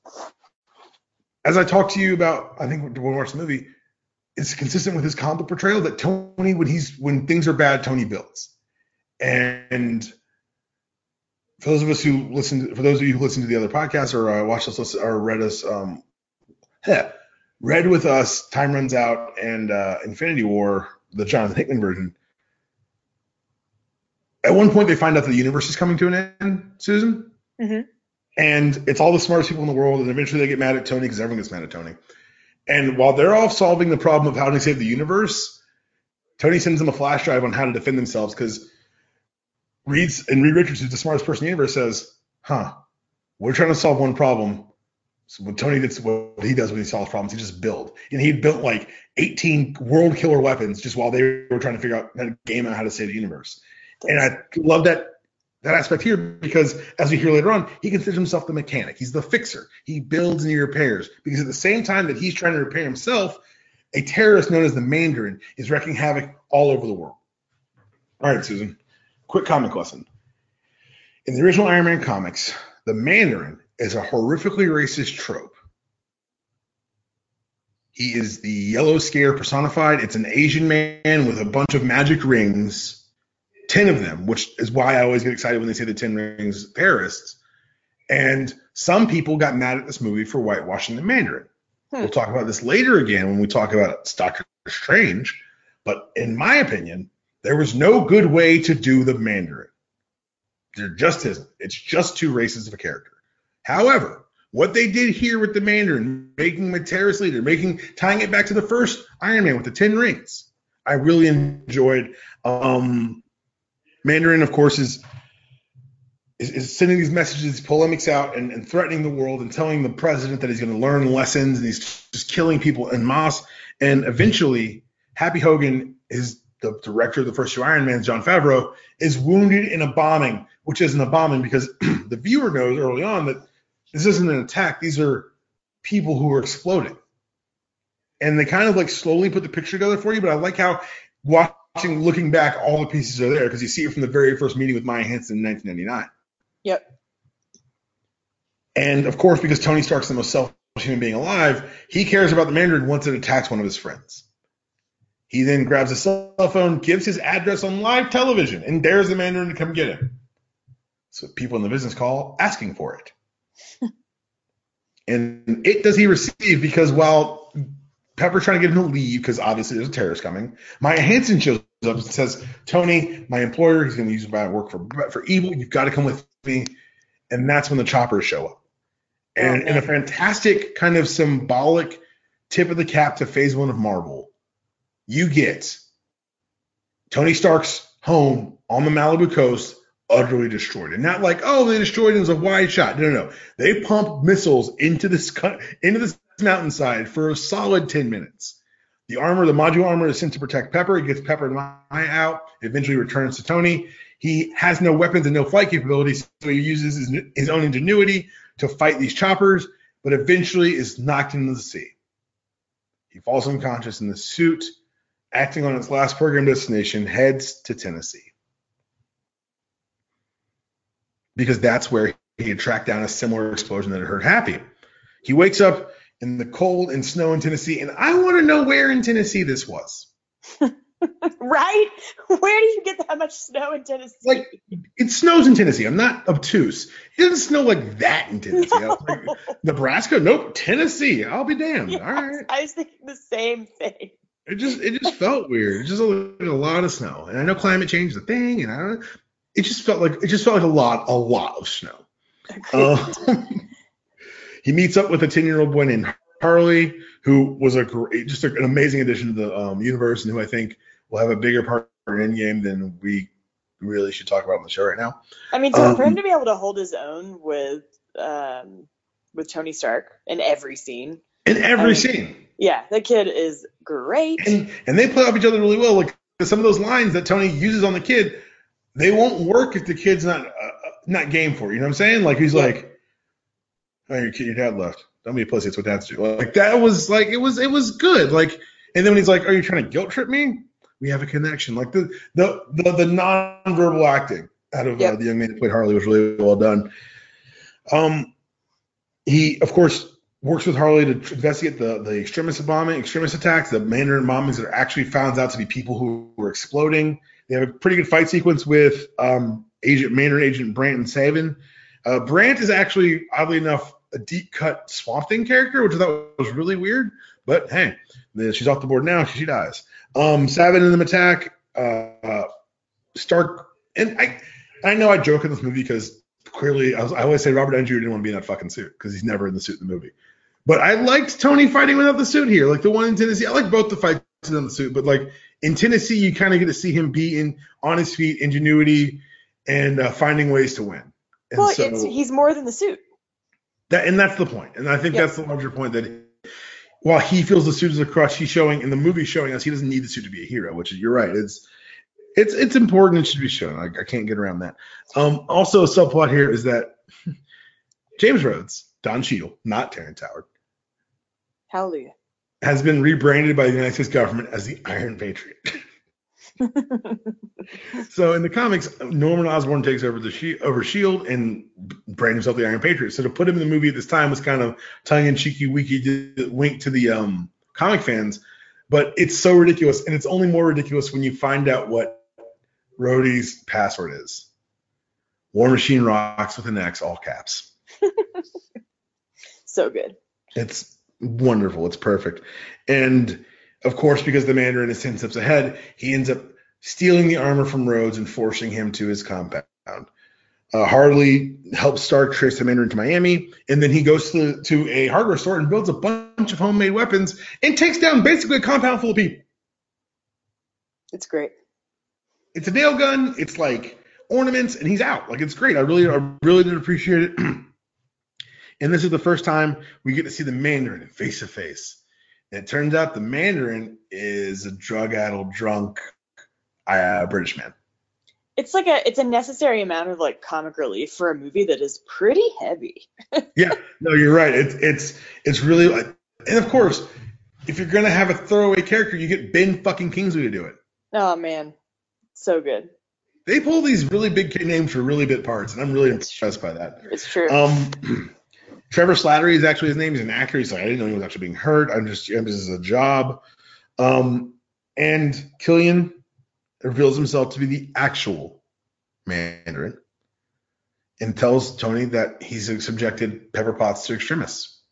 as I talked to you about, I think when we watched the movie, it's consistent with his comic portrayal that Tony, when things are bad, Tony builds. And for those of you who listen to the other podcasts or watched us or read us, read with us, Time Runs Out and Infinity War, the Jonathan Hickman version. At one point, they find out the universe is coming to an end, Susan. Mm-hmm. And it's all the smartest people in the world, and eventually they get mad at Tony because everyone gets mad at Tony. And while they're all solving the problem of how to save the universe, Tony sends them a flash drive on how to defend themselves because Reed Richards, who's the smartest person in the universe, says, we're trying to solve one problem. So when Tony did what he does when he solves problems, he just build. And he built like 18 world killer weapons just while they were trying to figure out how to save the universe. And I love that aspect here because, as we hear later on, he considers himself the mechanic. He's the fixer. He builds and he repairs. Because at the same time that he's trying to repair himself, a terrorist known as the Mandarin is wreaking havoc all over the world. All right, Susan, quick comic lesson. In the original Iron Man comics, the Mandarin is a horrifically racist trope. He is the yellow scare personified. It's an Asian man with a bunch of magic rings. 10 of them, which is why I always get excited when they say the 10 rings terrorists. And some people got mad at this movie for whitewashing the Mandarin. We'll talk about this later again when we talk about Doctor Strange. But in my opinion, there was no good way to do the Mandarin. There just isn't. It's just too racist of a character. However, what they did here with the Mandarin, making him a terrorist leader, tying it back to the first Iron Man with the 10 rings, I really enjoyed. Mandarin, of course, is sending these messages, these polemics out and threatening the world and telling the president that he's going to learn lessons and he's just killing people en masse. And eventually, Happy Hogan is the director of the first two Iron Mans, Jon Favreau, is wounded in a bombing, which isn't a bombing because the viewer knows early on that this isn't an attack. These are people who are exploding. And they kind of like slowly put the picture together for you, but I like how looking back, all the pieces are there because you see it from the very first meeting with Maya Hansen in 1999. Yep. And of course, because Tony Stark's the most selfish human being alive, he cares about the Mandarin once it attacks one of his friends. He then grabs a cell phone, gives his address on live television, and dares the Mandarin to come get him. So people in the business call asking for it. And it does he receive because while Pepper's trying to get him to leave because obviously there's a terrorist coming, Maya Hansen shows up and says, Tony, my employer, he's going to use my work for evil. You've got to come with me. And that's when the choppers show up. And in a fantastic kind of symbolic tip of the cap to phase one of Marvel, you get Tony Stark's home on the Malibu coast utterly destroyed. And not like, oh, they destroyed it, it was a wide shot. No. They pump missiles into this mountainside for a solid 10 minutes. The modular armor is sent to protect Pepper. It gets Pepper and Maya out. It eventually returns to Tony. He has no weapons and no flight capabilities, so he uses his own ingenuity to fight these choppers, but eventually is knocked into the sea. He falls unconscious in the suit, acting on its last program destination, heads to Tennessee. Because that's where he had tracked down a similar explosion that had hurt Happy. He wakes up in the cold and snow in Tennessee, and I want to know where in Tennessee this was. Right? Where do you get that much snow in Tennessee? Like, it snows in Tennessee. I'm not obtuse. It doesn't snow like that in Tennessee. No. Like, Nebraska? Nope. Tennessee. I'll be damned. Yes, all right. I was thinking the same thing. It just felt weird. It just like a lot of snow. And I know climate change is a thing, and it just felt like a lot of snow. He meets up with a 10-year-old boy named Harley, who was just an amazing addition to the universe, and who I think will have a bigger part in Endgame than we really should talk about on the show right now. I mean, for him to be able to hold his own with Tony Stark in every scene, in every scene. Yeah, the kid is great. And they play off each other really well. Like some of those lines that Tony uses on the kid, they won't work if the kid's not game for it. You know what I'm saying? Like he's like, "Oh, your dad left. Don't be a pussy. It's what dads do." Like that was like it was good. Like, and then when he's like, "Are you trying to guilt trip me?" We have a connection. Like the nonverbal acting out of the young man who played Harley was really well done. He of course works with Harley to investigate the extremist attacks, the Mandarin bombings that are actually found out to be people who were exploding. They have a pretty good fight sequence with Mandarin agent Brant and Savin. Brant is actually, oddly enough, a deep cut Swamp Thing character, which I thought was really weird. But hey, she's off the board now. She dies. Savin and them attack. Stark, and I know I joke in this movie because clearly I always say Robert Downey Jr. didn't want to be in that fucking suit because he's never in the suit in the movie. But I liked Tony fighting without the suit here, like the one in Tennessee. I like both the fights in the suit, but like in Tennessee, you kind of get to see him be on his feet, ingenuity, and finding ways to win. And well, he's more than the suit. That's the point, and I think that's the larger point that while he feels the suit is a crutch, he's showing in the movie showing us he doesn't need the suit to be a hero, which is you're right. It's important. It should be shown. I can't get around that. Also, a subplot here is that James Rhodes, Don Cheadle, not Terrence Howard, hallelujah, has been rebranded by the United States government as the Iron Patriot. So in the comics, Norman Osborn takes over S.H.I.E.L.D. and brand himself the Iron Patriot. So to put him in the movie at this time was kind of tongue-in-cheeky, wink to the comic fans. But it's so ridiculous, and it's only more ridiculous when you find out what Rhodey's password is. War Machine Rocks with an X, all caps. So good. It's wonderful. It's perfect. And of course, because the Mandarin is 10 steps ahead, he ends up stealing the armor from Rhodes and forcing him to his compound. Harley helps Stark trace the Mandarin to Miami, and then he goes to a hardware store and builds a bunch of homemade weapons and takes down basically a compound full of people. It's great. It's a nail gun. It's like ornaments, and he's out. Like, it's great. I really did appreciate it. And this is the first time we get to see the Mandarin face to face. And it turns out the Mandarin is a drug-addled, drunk British man. It's a necessary amount of like comic relief for a movie that is pretty heavy. Yeah, no, you're right. It's really like, and of course, if you're gonna have a throwaway character, you get Ben fucking Kingsley to do it. Oh man, so good. They pull these really big names for really bit parts, and I'm really impressed by that. It's true. Trevor Slattery is actually his name. He's an actor. He's like, I didn't know he was actually being hurt. This is a job. And Killian reveals himself to be the actual Mandarin and tells Tony that he's subjected Pepper Potts to extremists.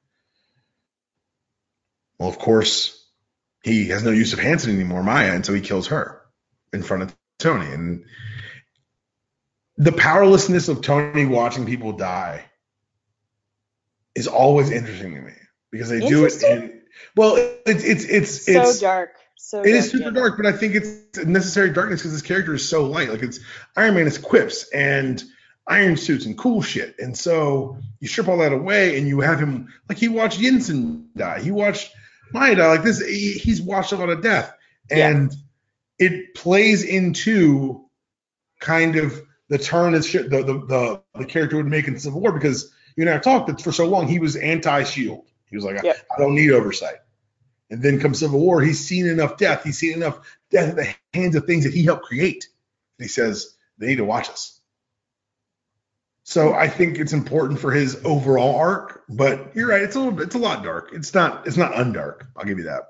Well, of course, he has no use of Hanson anymore, Maya, and so he kills her in front of Tony. And the powerlessness of Tony watching people die is always interesting to me because they do it in, well, it's so dark. It is super dark, but I think it's necessary darkness because this character is so light. Like, it's Iron Man is quips and iron suits and cool shit. And so you strip all that away and you have him, like, he watched Yinsen die. He watched Maya die. Like this, he's watched a lot of death. And it plays into kind of the turn that the character would make in Civil War, because you and I have talked that for so long he was anti-S.H.I.E.L.D. He was like, I don't need oversight. And then comes Civil War, he's seen enough death. He's seen enough death at the hands of things that he helped create. And he says, they need to watch us. So I think it's important for his overall arc, but you're right, it's a lot dark. It's not undark. I'll give you that.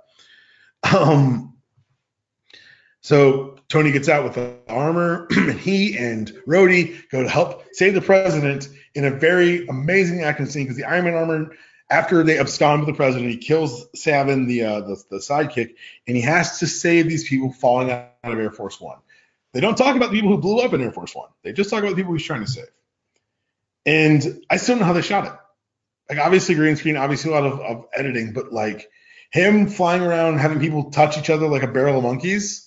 So Tony gets out with the armor, and he and Rhodey go to help save the president in a very amazing action scene, because the Iron Man armor, after they abscond with the president, he kills Savin, the sidekick, and he has to save these people falling out of Air Force One. They don't talk about the people who blew up in Air Force One. They just talk about the people he's trying to save. And I still don't know how they shot it. Like, obviously green screen, obviously a lot of editing, but like him flying around, having people touch each other like a barrel of monkeys.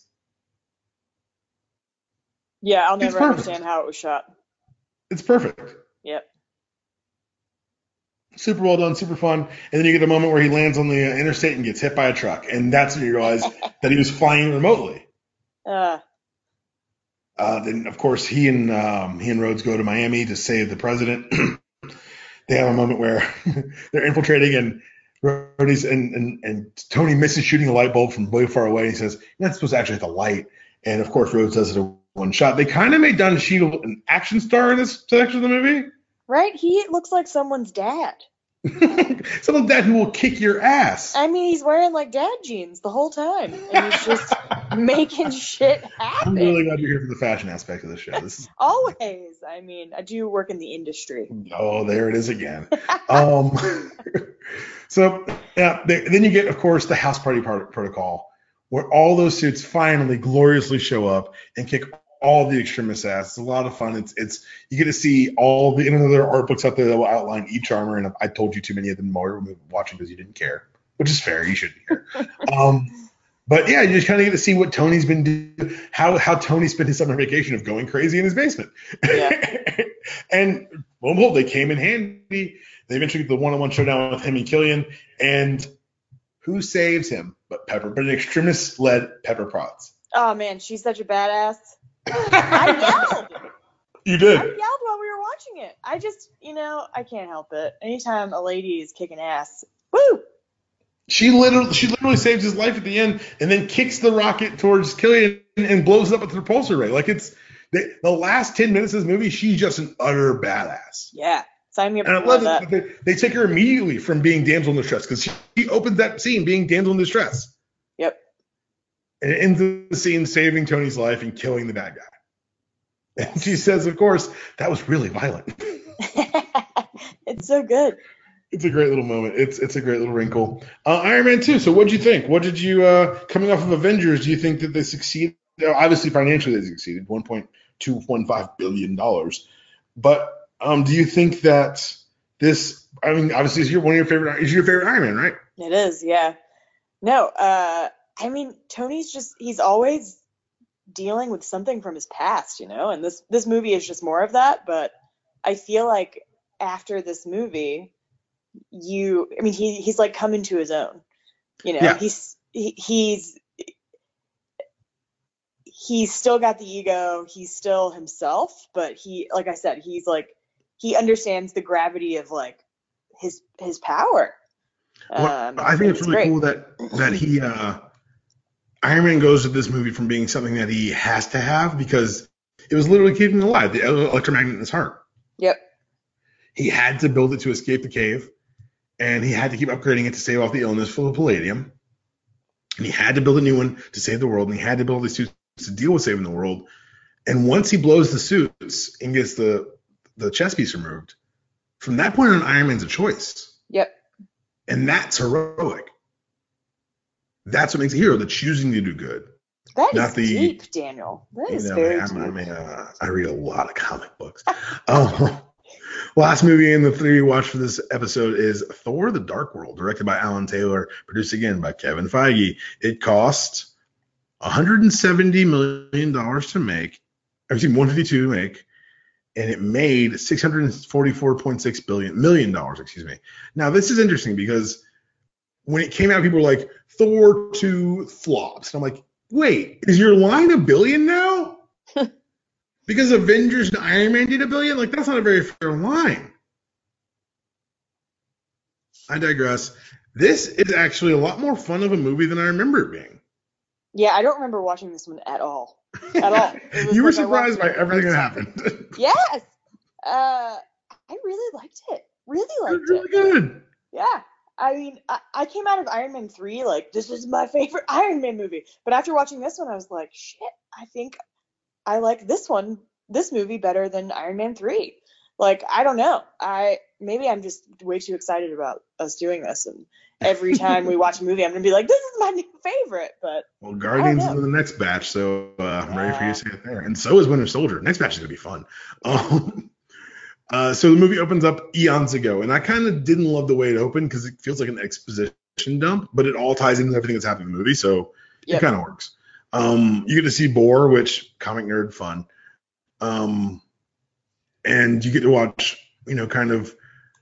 Yeah, I'll never understand how it was shot. It's perfect. Yep. super well done, super fun. And then you get a moment where he lands on the interstate and gets hit by a truck, and that's when you realize that he was flying remotely. Then, of course, he and Rhodes go to Miami to save the president. They have a moment where they're infiltrating, and Rhodey's and Tony misses shooting a light bulb from way far away. He says, "You're not supposed to actually hit the light." And of course, Rhodes does it in one shot. They kind of made Don Cheadle an action star in this section of the movie. Right? He looks like someone's dad. Someone's dad who will kick your ass. I mean, he's wearing like dad jeans the whole time, and he's just making shit happen. I'm really glad you're here for the fashion aspect of the show. This is always. I mean, I do work in the industry. Oh, there it is again. So yeah, then you get, of course, the house party protocol, where all those suits finally gloriously show up and kick all the extremists' ass. It's a lot of fun. It's you get to see all the, there are art books out there that will outline each armor, and I told you too many of them while we were watching because you didn't care, which is fair. You shouldn't care. But yeah, you just kind of get to see what Tony's been doing, how Tony spent his summer vacation of going crazy in his basement. Yeah. And lo and behold, they came in handy. They eventually get the one-on-one showdown with him and Killian. And who saves him but Pepper? But an extremist-led Pepper Potts. Oh man, she's such a badass. I yelled. You did. I yelled while we were watching it. I just, I can't help it. Anytime a lady is kicking ass, woo! She literally saves his life at the end, and then kicks the rocket towards Killian and blows it up with the repulsor ray. Like the last 10 minutes of this movie, she's just an utter badass. Yeah, sign me up. And I love that they take her immediately from being damsel in distress, because she opens that scene being damsel in distress. Yep. And it ends the scene saving Tony's life and killing the bad guy. And she says, of course, that was really violent. It's so good. It's a great little moment. It's a great little wrinkle. Iron Man 2. So what did you think? What did you, coming off of Avengers, do you think that they succeeded? Obviously, financially, they succeeded, $1.215 billion. But do you think that this, obviously, is your favorite Iron Man, right? It is, yeah. No, Tony's he's always dealing with something from his past, and this movie is just more of that. But I feel like after this movie, he's like coming to his own, yeah. He's still got the ego, he's still himself, but like I said, he understands the gravity of like his power. I think it's really cool that he Iron Man goes to this movie from being something that he has to have because it was literally keeping him alive, the electromagnet in his heart. Yep. He had to build it to escape the cave. And he had to keep upgrading it to stave off the illness full of palladium. And he had to build a new one to save the world. And he had to build these suits to deal with saving the world. And once he blows the suits and gets the chest piece removed, from that point on, Iron Man's a choice. Yep. And that's heroic. That's what makes a hero, the choosing to do good. That is deep, Daniel. That is very deep. I read a lot of comic books. Last movie in the three we watched for this episode is Thor: The Dark World, directed by Alan Taylor, produced again by Kevin Feige. It cost $170 million to make, $152 to make, and it made $644.6 million. Now, this is interesting because when it came out, people were like, Thor 2 flops. And I'm like, wait, is your line $1 billion now? Because Avengers and Iron Man did $1 billion? Like, that's not a very fair line. I digress. This is actually a lot more fun of a movie than I remember it being. Yeah, I don't remember watching this one at all. At all. You were surprised by everything that happened. Yes. I really liked it. It was really good. Yeah. I came out of Iron Man 3 like, this is my favorite Iron Man movie. But after watching this one, I was like, shit, I think I like this movie better than Iron Man 3. Like, I don't know. Maybe I'm just way too excited about us doing this. And every time we watch a movie, I'm going to be like, this is my new favorite. But Guardians is in the next batch, so I'm ready for you to say it there. And so is Winter Soldier. Next batch is going to be fun. So the movie opens up eons ago, and I kind of didn't love the way it opened because it feels like an exposition dump, but it all ties into everything that's happening in the movie, so it kind of works. You get to see Boar, which comic nerd fun, and you get to watch, kind of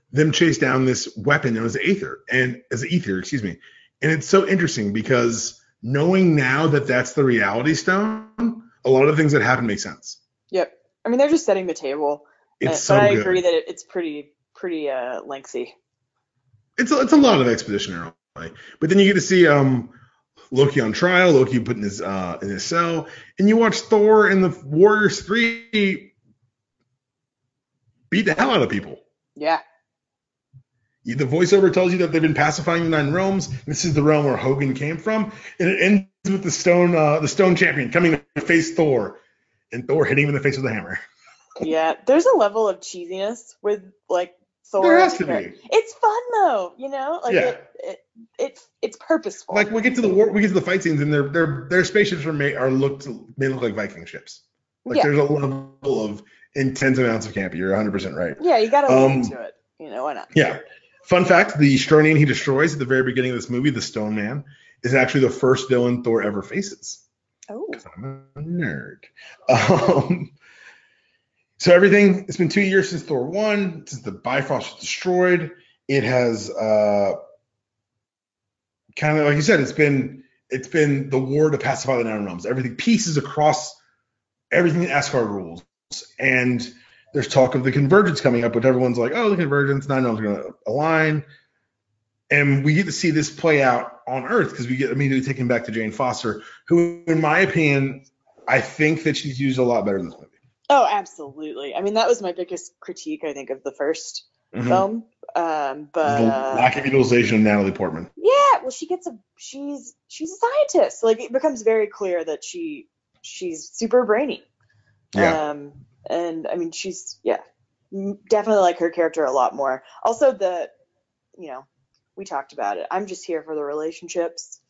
them chase down this weapon known as ether, excuse me. And it's so interesting because knowing now that that's the reality stone, a lot of the things that happen make sense. Yep. I mean, they're just setting the table. It's But so I good. agree that it's pretty lengthy. It's a lot of exposition early, but then you get to see Loki on trial, Loki put in his cell, and you watch Thor and the Warriors 3 beat the hell out of people. Yeah. The voiceover tells you that they've been pacifying the Nine Realms. This is the realm where Hogan came from, and it ends with the Stone Champion coming to face Thor, and Thor hitting him in the face with a hammer. Yeah. There's a level of cheesiness with like Thor. There has to be. It's fun though, you know. Like Yeah. it's purposeful. Like we get to the fight scenes, and their spaceships may look like Viking ships. Like there's a level of intense amounts of campy. You're 100% right. Yeah, you gotta lean into it. You know, why not? Yeah. Fun fact: the Stronian he destroys at the very beginning of this movie, the Stone Man, is actually the first villain Thor ever faces. Oh. Because I'm a nerd. So everything. It's been 2 years since Thor 1, since the Bifrost was destroyed. It has kind of like you said, it's been the war to pacify the Nine Realms. Everything pieces across everything in Asgard rules, and there's talk of the convergence coming up, but everyone's like, oh, the convergence, Nine Realms are going to align, and we get to see this play out on Earth because we get immediately taken back to Jane Foster, who, in my opinion, I think that she's used a lot better in this movie. Oh, absolutely. I mean, that was my biggest critique, I think, of the first film. But the lack of utilization of Natalie Portman. Yeah, well, she's a scientist. Like, it becomes very clear that she's super brainy. Yeah. And I mean, she's definitely like her character a lot more. Also, we talked about it. I'm just here for the relationships,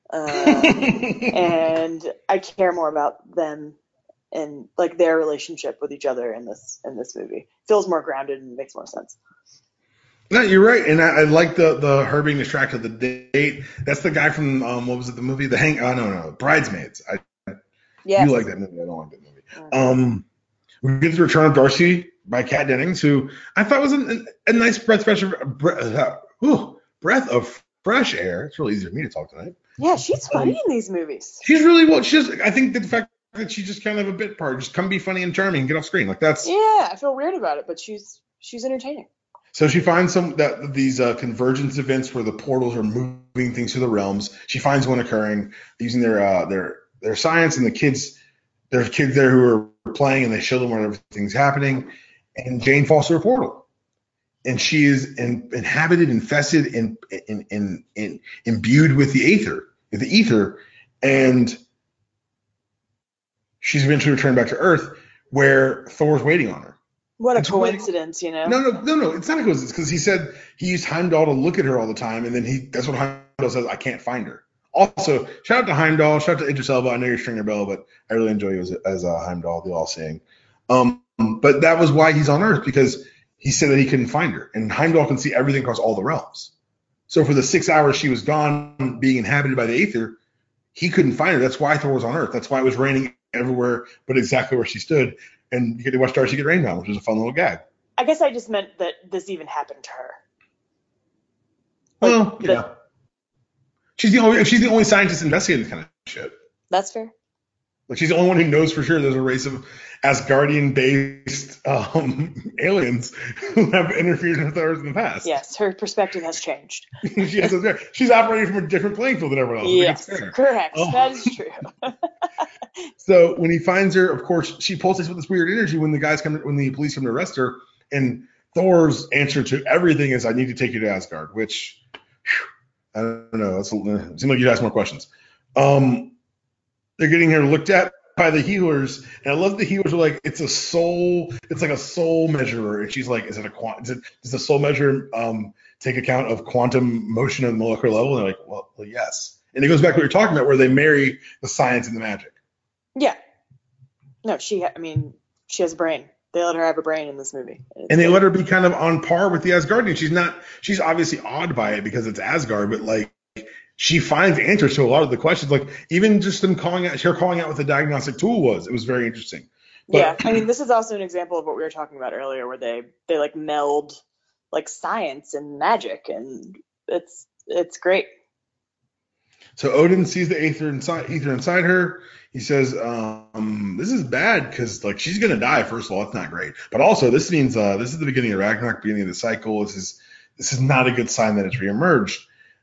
and I care more about them and like their relationship with each other in this movie. Feels more grounded and makes more sense. No, you're right, and I like the her being distracted. The date. That's the guy from what was it? The movie Bridesmaids. You like that movie? I don't like that movie. We get the return of Darcy by Kat Dennings, who I thought was a nice breath of fresh air. It's really easy for me to talk tonight. Yeah, she's funny in these movies. She's really well. I think the fact that she's just kind of a bit part, just come be funny and charming and get off screen. Like that's. Yeah, I feel weird about it, but she's entertaining. So she finds these convergence events where the portals are moving things through the realms. She finds one occurring using their science, and there's kids there who are playing, and they show them where everything's happening. And Jane falls through a portal, and she is inhabited, infested, and imbued with the ether, and she's eventually returned back to Earth, where Thor's waiting on her. What a coincidence, you know? No, it's not a coincidence, because he said he used Heimdall to look at her all the time, and then that's what Heimdall says, I can't find her. Also, shout out to Heimdall, shout out to Idris Elba. I know you're Stringer Bell, but I really enjoy you as Heimdall, the all-seeing. But that was why he's on Earth, because he said that he couldn't find her, and Heimdall can see everything across all the realms. So for the 6 hours she was gone, being inhabited by the Aether, he couldn't find her. That's why Thor was on Earth. That's why it was raining everywhere, but exactly where she stood. And you get to watch Darcy get rained on, which is a fun little gag. I guess I just meant that this even happened to her. Well, yeah. She's the only scientist investigating this kind of shit. That's fair. Like, she's the only one who knows for sure there's a race of Asgardian-based aliens who have interfered with ours in the past. Yes, her perspective has changed. She's operating from a different playing field than everyone else. Yes, correct. That is true. So when he finds her, of course, she pulsates with this weird energy when the police come to arrest her, and Thor's answer to everything is, I need to take you to Asgard, which, I don't know, it seems like you'd ask more questions. They're getting her looked at by the healers, and I love the healers are like, it's like a soul measurer, and she's like, does the soul measure take account of quantum motion at the molecular level? And they're like, well, yes. And it goes back to what you're talking about, where they marry the science and the magic. Yeah. No, she has a brain. They let her have a brain in this movie. And they let her be kind of on par with the Asgardian. She's obviously awed by it because it's Asgard, but like, she finds answers to a lot of the questions. Like, even just them calling out what the diagnostic tool was. It was very interesting. But, yeah, I mean, this is also an example of what we were talking about earlier, where they like meld like science and magic, and it's great. So Odin sees the ether inside her. He says, "This is bad because like she's gonna die. First of all, that's not great. But also, this means this is the beginning of Ragnarok, beginning of the cycle. This is not a good sign that it's reemerged."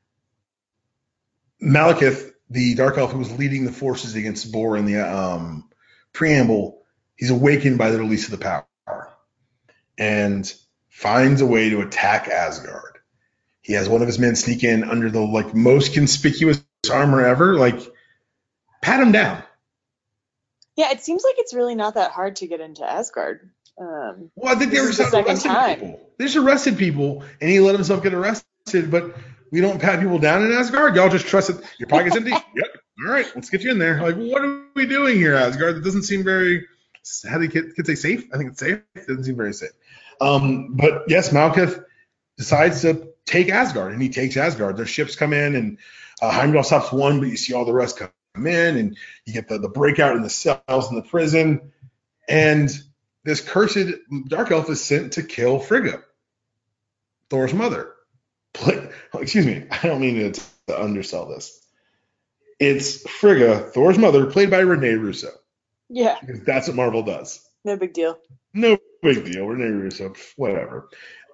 Malekith, the Dark Elf who was leading the forces against Bor in the preamble, he's awakened by the release of the power and finds a way to attack Asgard. He has one of his men sneak in under the like most conspicuous armor ever, like pat him down. Yeah, it seems like it's really not that hard to get into Asgard. Well, I think they were This is the second time. people. They just arrested people, and he let himself get arrested. But we don't pat people down in Asgard. Y'all just trust it. Your pocket's empty. Yep. All right, let's get you in there. Like, what are we doing here, Asgard? That doesn't seem very. How do kids say safe? I think it's safe. It doesn't seem very safe. But yes, Malekith decides to take Asgard, and he takes Asgard. Their ships come in, and Heimdall stops one, but you see all the rest come in, and you get the breakout in the cells in the prison, and this cursed Dark Elf is sent to kill Frigga, Thor's mother. Excuse me, I don't mean to undersell this. It's Frigga, Thor's mother, played by Renee Russo. Yeah. Because that's what Marvel does. No big deal. No big deal. Renee Russo, whatever.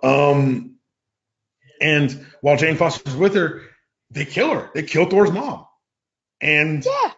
And while Jane Foster's with her, they kill her. They kill Thor's mom. And yeah,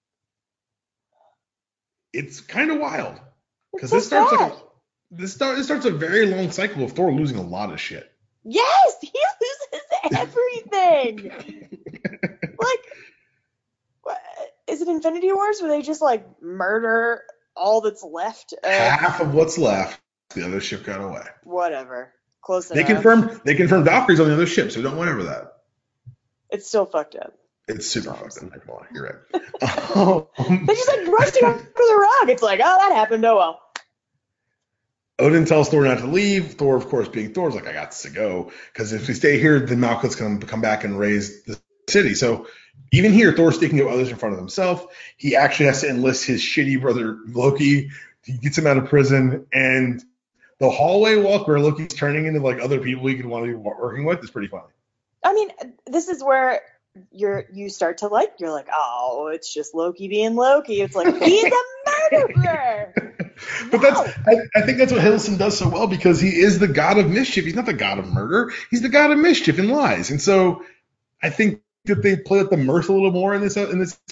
it's kind of wild. Because so this starts a very long cycle of Thor losing a lot of shit. Yes, he loses everything. Like, what, is it Infinity Wars where they just like murder all that's left? Half of what's left. The other ship got away. Whatever. Close They enough. They confirmed Valkyrie's on the other ship, so don't worry about that. It's still fucked up. It's super fucked up. You're right. They just like rushed it over the rock. It's like, oh, that happened. Oh well. Odin tells Thor not to leave. Thor, of course, being Thor, is like, I got to go. Because if we stay here, then Malekith's going to come back and raise the city. So even here, Thor's thinking of others in front of himself. He actually has to enlist his shitty brother, Loki. He gets him out of prison. And the hallway walk where Loki's turning into like other people he could want to be working with is pretty funny. I mean, this is where you start to like, you're like, oh, it's just Loki being Loki. It's like, he's a murderer. But I think that's what Hiddleston does so well, because he is the god of mischief. He's not the god of murder. He's the god of mischief and lies. And so I think that they play up the mirth a little more in this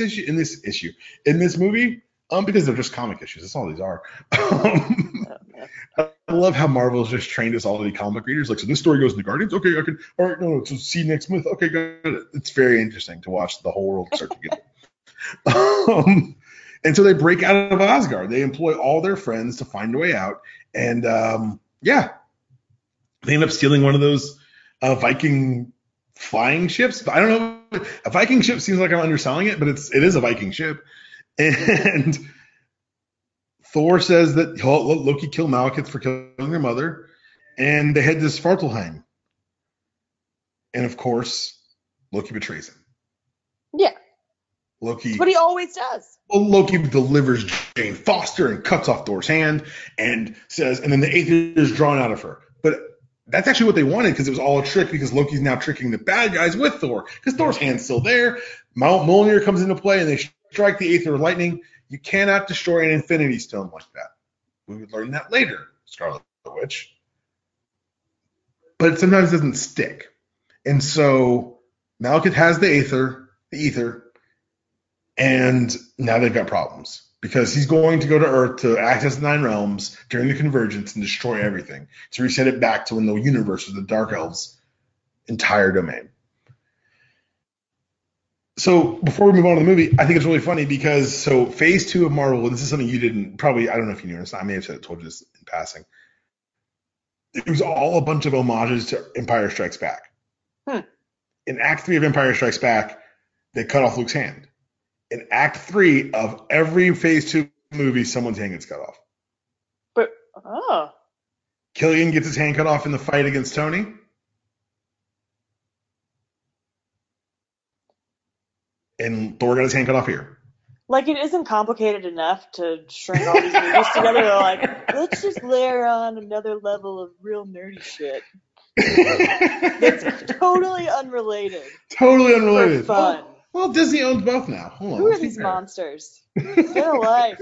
movie, because they're just comic issues. That's all these are. I love how Marvel's just trained us all to be comic readers. Like, so this story goes in the Guardians. Okay, I can. All right, no, so see next month. Okay, got it. It's very interesting to watch the whole world start to get. And so they break out of Asgard. They employ all their friends to find a way out. And they end up stealing one of those Viking flying ships. But I don't know. A Viking ship seems like I'm underselling it, but it is a Viking ship. And Thor says that he'll let Loki kill Malekith for killing their mother. And they head to Svartalheim. And of course, Loki betrays him. Yeah. Loki. That's what he always does. Well, Loki delivers Jane Foster and cuts off Thor's hand and then the Aether is drawn out of her. But that's actually what they wanted, because it was all a trick, because Loki's now tricking the bad guys with Thor, because Thor's hand's still there. Mjolnir comes into play and they strike the Aether with lightning. You cannot destroy an Infinity Stone like that. We would learn that later, Scarlet Witch. But it sometimes doesn't stick. And so Malekith has the Ether, and now they've got problems, because he's going to go to Earth to access the Nine Realms during the Convergence and destroy everything, to reset it back to when the universe was the Dark Elves' entire domain. So before we move on to the movie, I think it's really funny because phase 2 of Marvel, and this is something you didn't probably, I don't know if you knew this, I may have told you this in passing. It was all a bunch of homages to Empire Strikes Back. In Act 3 of Empire Strikes Back, they cut off Luke's hand. In Act 3 of every phase 2 movie, someone's hand gets cut off. But Killian gets his hand cut off in the fight against Tony. And Thor got his hand cut off here. Like, it isn't complicated enough to string all these movies together. They're like, let's just layer on another level of real nerdy shit. That's totally unrelated. Totally For unrelated. fun. Well, Disney owns both now. Hold on. Who are Let's be these fair. monsters? Get a life.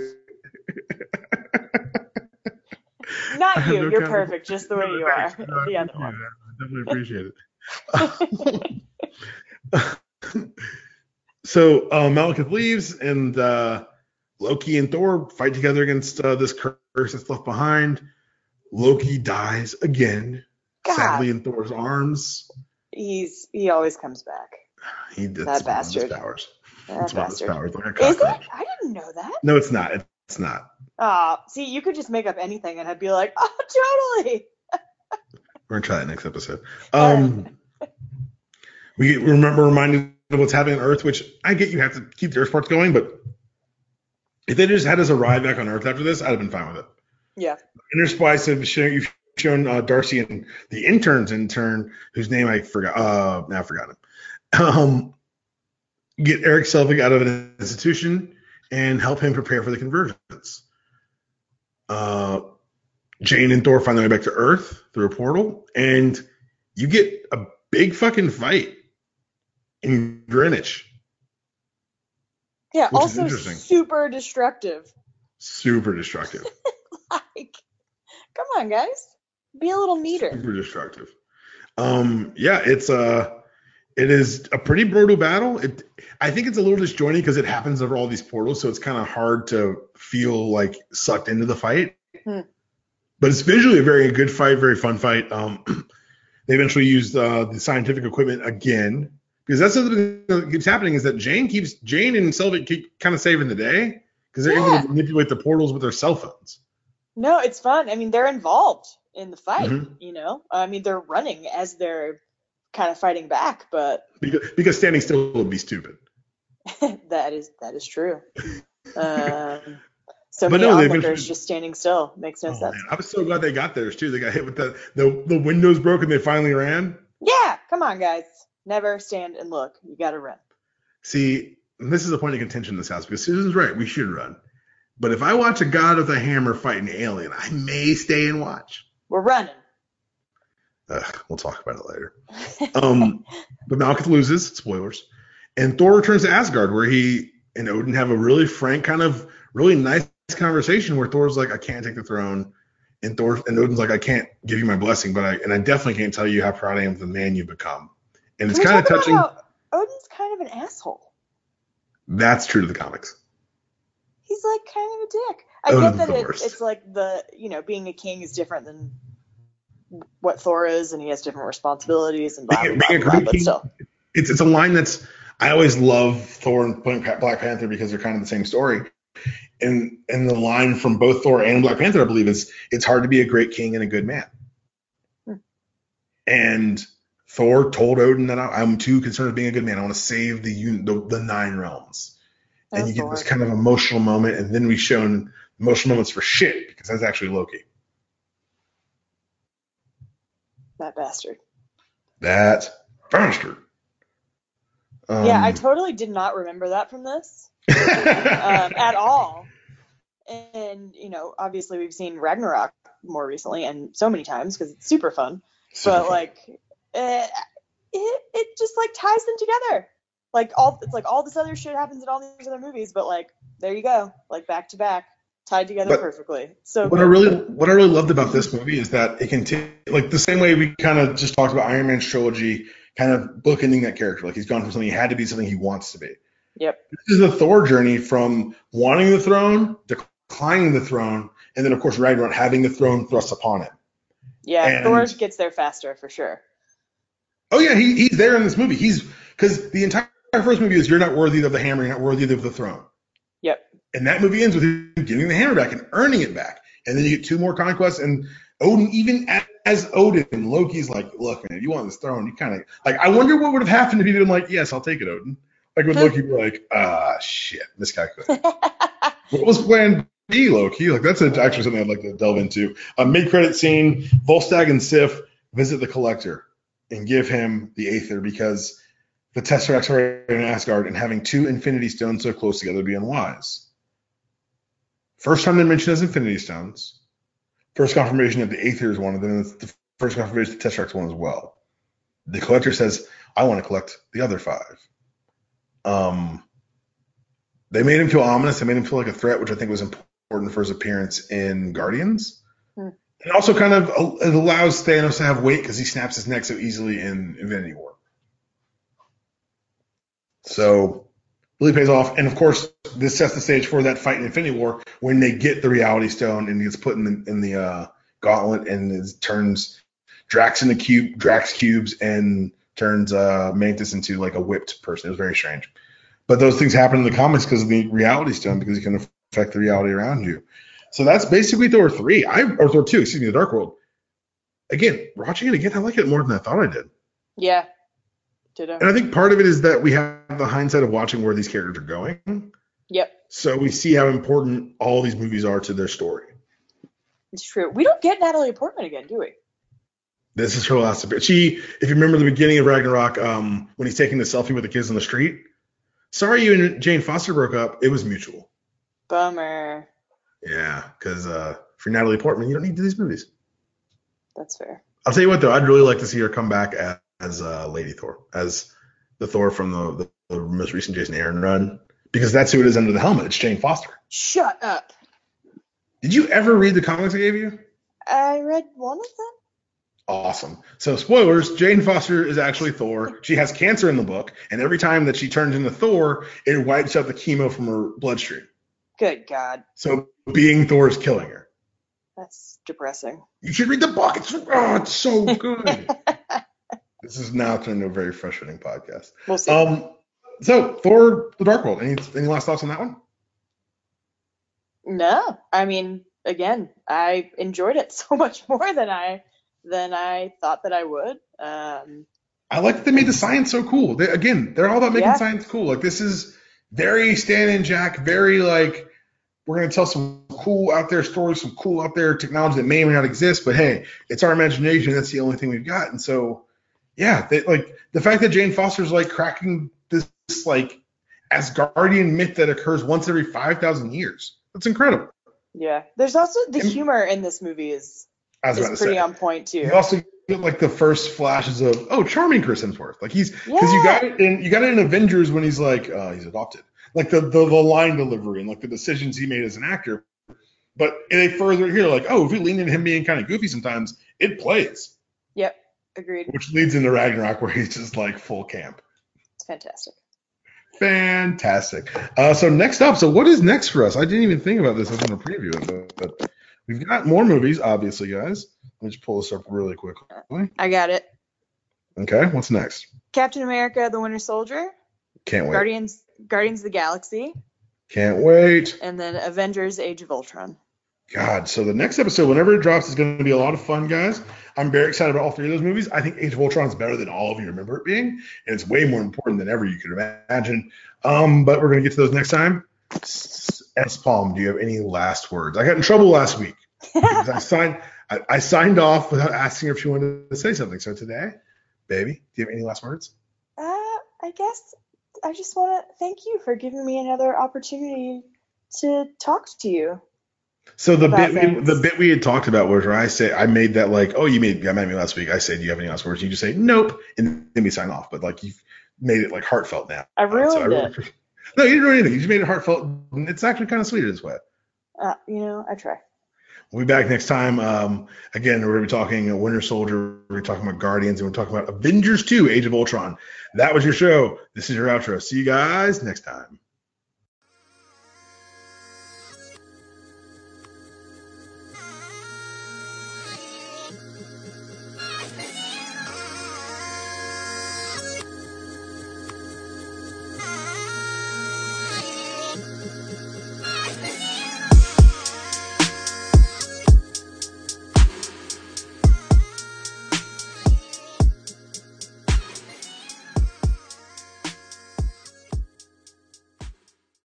Not I have you. no You're counter- perfect, just the way you Thanks. are. No, I The other appreciate one. it. I definitely appreciate it. So Malekith leaves, and Loki and Thor fight together against this curse that's left behind. Loki dies again, God. sadly, in Thor's arms. He always comes back. That's one of his powers. It's one of his powers, like a cockroach. Is it? I didn't know that. No, it's not. It's not. See, you could just make up anything, and I'd be like, oh, totally. We're gonna try that next episode. We remember reminding of what's happening on Earth, which I get you have to keep the Earth parts going, but if they just had us arrive back on Earth after this, I'd have been fine with it. Yeah. Intersplice have you've shown Darcy and the intern's intern, whose name I forgot. Now I forgot him. Get Eric Selvig out of an institution and help him prepare for the convergence. Jane and Thor find their way back to Earth through a portal, and you get a big fucking fight in Greenwich. Yeah, also super destructive. Super destructive. Like, come on, guys. Be a little neater. Super destructive. Yeah, it is a pretty brutal battle. I think it's a little disjointed because it happens over all these portals, so it's kind of hard to feel like sucked into the fight. But it's visually a very good fight, very fun fight. They eventually used the scientific equipment again, because that's something that keeps happening, is that Jane and Selvig keep kind of saving the day because they're able to manipulate the portals with their cell phones. No, it's fun. I mean, they're involved in the fight, you know? I mean, they're running as they're kind of fighting back, but... Because standing still would be stupid. That is true. So many onlookers just standing still. Makes no sense. Man. I was so glad they got theirs, too. They got hit with the windows broke and they finally ran. Yeah, come on, guys. Never stand and look. You got to run. See, this is a point of contention in this house, because Susan's right. We should run. But if I watch a god with a hammer fight an alien, I may stay and watch. We're running. We'll talk about it later. But Malekith loses. Spoilers. And Thor returns to Asgard, where he and Odin have a really frank, kind of really nice conversation where Thor's like, I can't take the throne. And Odin's like, I can't give you my blessing, but I definitely can't tell you how proud I am of the man you've become. And it's kind of touching. Odin's kind of an asshole. That's true to the comics. He's like kind of a dick. I get that it's like being a king is different than what Thor is, and he has different responsibilities and blah, blah, blah, but still. It's a line that's, I always love Thor and Black Panther because they're kind of the same story. And the line from both Thor and Black Panther, I believe, is it's hard to be a great king and a good man. And Thor told Odin that I'm too concerned with being a good man. I want to save the 9 realms. And you get this kind of emotional moment, and then we've shown emotional moments for shit, because that's actually Loki. That bastard. Yeah, I totally did not remember that from this at all. And, obviously we've seen Ragnarok more recently and so many times because it's super fun. But like, it just like ties them together. It's like all this other shit happens in all these other movies, but like, there you go, like back to back, tied together perfectly. So what I really loved about this movie is that it can like the same way we kind of just talked about Iron Man's trilogy, kind of bookending that character. Like he's gone from something he had to be something he wants to be. Yep. This is the Thor journey from wanting the throne, declining the throne, and then of course Ragnarok having the throne thrust upon him. Yeah, Thor gets there faster for sure. Oh yeah, he's there in this movie. Because the entire first movie is you're not worthy of the hammer, you're not worthy of the throne. Yep. And that movie ends with him getting the hammer back and earning it back. And then you get 2 more conquests, and Odin, even as Odin, Loki's like, look, man, if you want this throne, you kind of like, I wonder what would have happened if he'd been like, yes, I'll take it, Odin. Like would Loki be like, shit, this guy could. What was plan B, Loki? Like that's actually something I'd like to delve into. Mid-credit scene, Volstagg and Sif visit the Collector and give him the Aether because the Tesseracts are in Asgard, and having 2 Infinity Stones so close together would be unwise. First time they're mentioned as Infinity Stones. First confirmation that the Aether is one of them. It's the first confirmation of Tesseract 1 as well. The Collector says, I want to collect the other 5. They made him feel ominous. They made him feel like a threat, which I think was important for his appearance in Guardians. It also kind of it allows Thanos to have weight because he snaps his neck so easily in Infinity War. So really pays off. And, of course, this sets the stage for that fight in Infinity War when they get the Reality Stone and he gets put in the gauntlet and it turns Drax into Drax cubes and turns Mantis into like a whipped person. It was very strange. But those things happen in the comics because of the Reality Stone, because you can affect the reality around you. So that's basically Thor 3. Or Thor 2, excuse me, The Dark World. Again, watching it again, I like it more than I thought I did. Yeah. Ditto. And I think part of it is that we have the hindsight of watching where these characters are going. Yep. So we see how important all these movies are to their story. It's true. We don't get Natalie Portman again, do we? This is her last appearance. If you remember the beginning of Ragnarok, when he's taking the selfie with the kids on the street, sorry you and Jane Foster broke up. It was mutual. Bummer. Yeah, because for Natalie Portman, you don't need to do these movies. That's fair. I'll tell you what, though. I'd really like to see her come back as Lady Thor, as the Thor from the most recent Jason Aaron run, because that's who it is under the helmet. It's Jane Foster. Shut up. Did you ever read the comics I gave you? I read one of them. Awesome. So spoilers, Jane Foster is actually Thor. She has cancer in the book, and every time that she turns into Thor, it wipes out the chemo from her bloodstream. Good God. So being Thor is killing her. That's depressing. You should read the book. It's so good. This is now turned into a very frustrating podcast. We'll see. So Thor: The Dark World. Any last thoughts on that one? No. I mean, again, I enjoyed it so much more than I thought that I would. I like that they made the science so cool. They're all about making science cool. Like, this is very Stan and Jack, very like, we're going to tell some cool out there stories, some cool out there technology that may or may not exist, but hey, it's our imagination. That's the only thing we've got. And so, yeah, like the fact that Jane Foster's like cracking this like Asgardian myth that occurs once every 5,000 years. That's incredible. Yeah. There's also the humor in this movie is pretty on point too. You also get like the first flashes of charming Chris Hemsworth. Like because you got it in Avengers when he's like he's adopted. Like the line delivery and like the decisions he made as an actor. But they further here like, if we lean into him being kind of goofy sometimes, it plays. Yep, agreed. Which leads into Ragnarok where he's just like full camp. It's fantastic. Fantastic. So next up, what is next for us? I didn't even think about this as in a preview, but we've got more movies, obviously, guys. Let me just pull this up really quickly. I got it. Okay, what's next? Captain America: The Winter Soldier. Can't wait. Guardians of the Galaxy. Can't wait. And then Avengers: Age of Ultron. God, so the next episode, whenever it drops, is going to be a lot of fun, guys. I'm very excited about all 3 of those movies. I think Age of Ultron is better than all of you remember it being, and it's way more important than ever you could imagine. But we're going to get to those next time. S. Palm, do you have any last words? I got in trouble last week because I signed off without asking her if she wanted to say something. So today, baby, do you have any last words? I guess I just want to thank you for giving me another opportunity to talk to you. So the bit we had talked about was where I made that like, you made me last week. I said, do you have any last words? You just say nope, and then we sign off. But like you've made it like heartfelt now. I ruined it. No, you didn't ruin anything. You just made it heartfelt. It's actually kind of sweet this way. I try. We'll be back next time. Again, we're going to be talking Winter Soldier. We're going to be talking about Guardians, and we're talking about Avengers 2: Age of Ultron. That was your show. This is your outro. See you guys next time.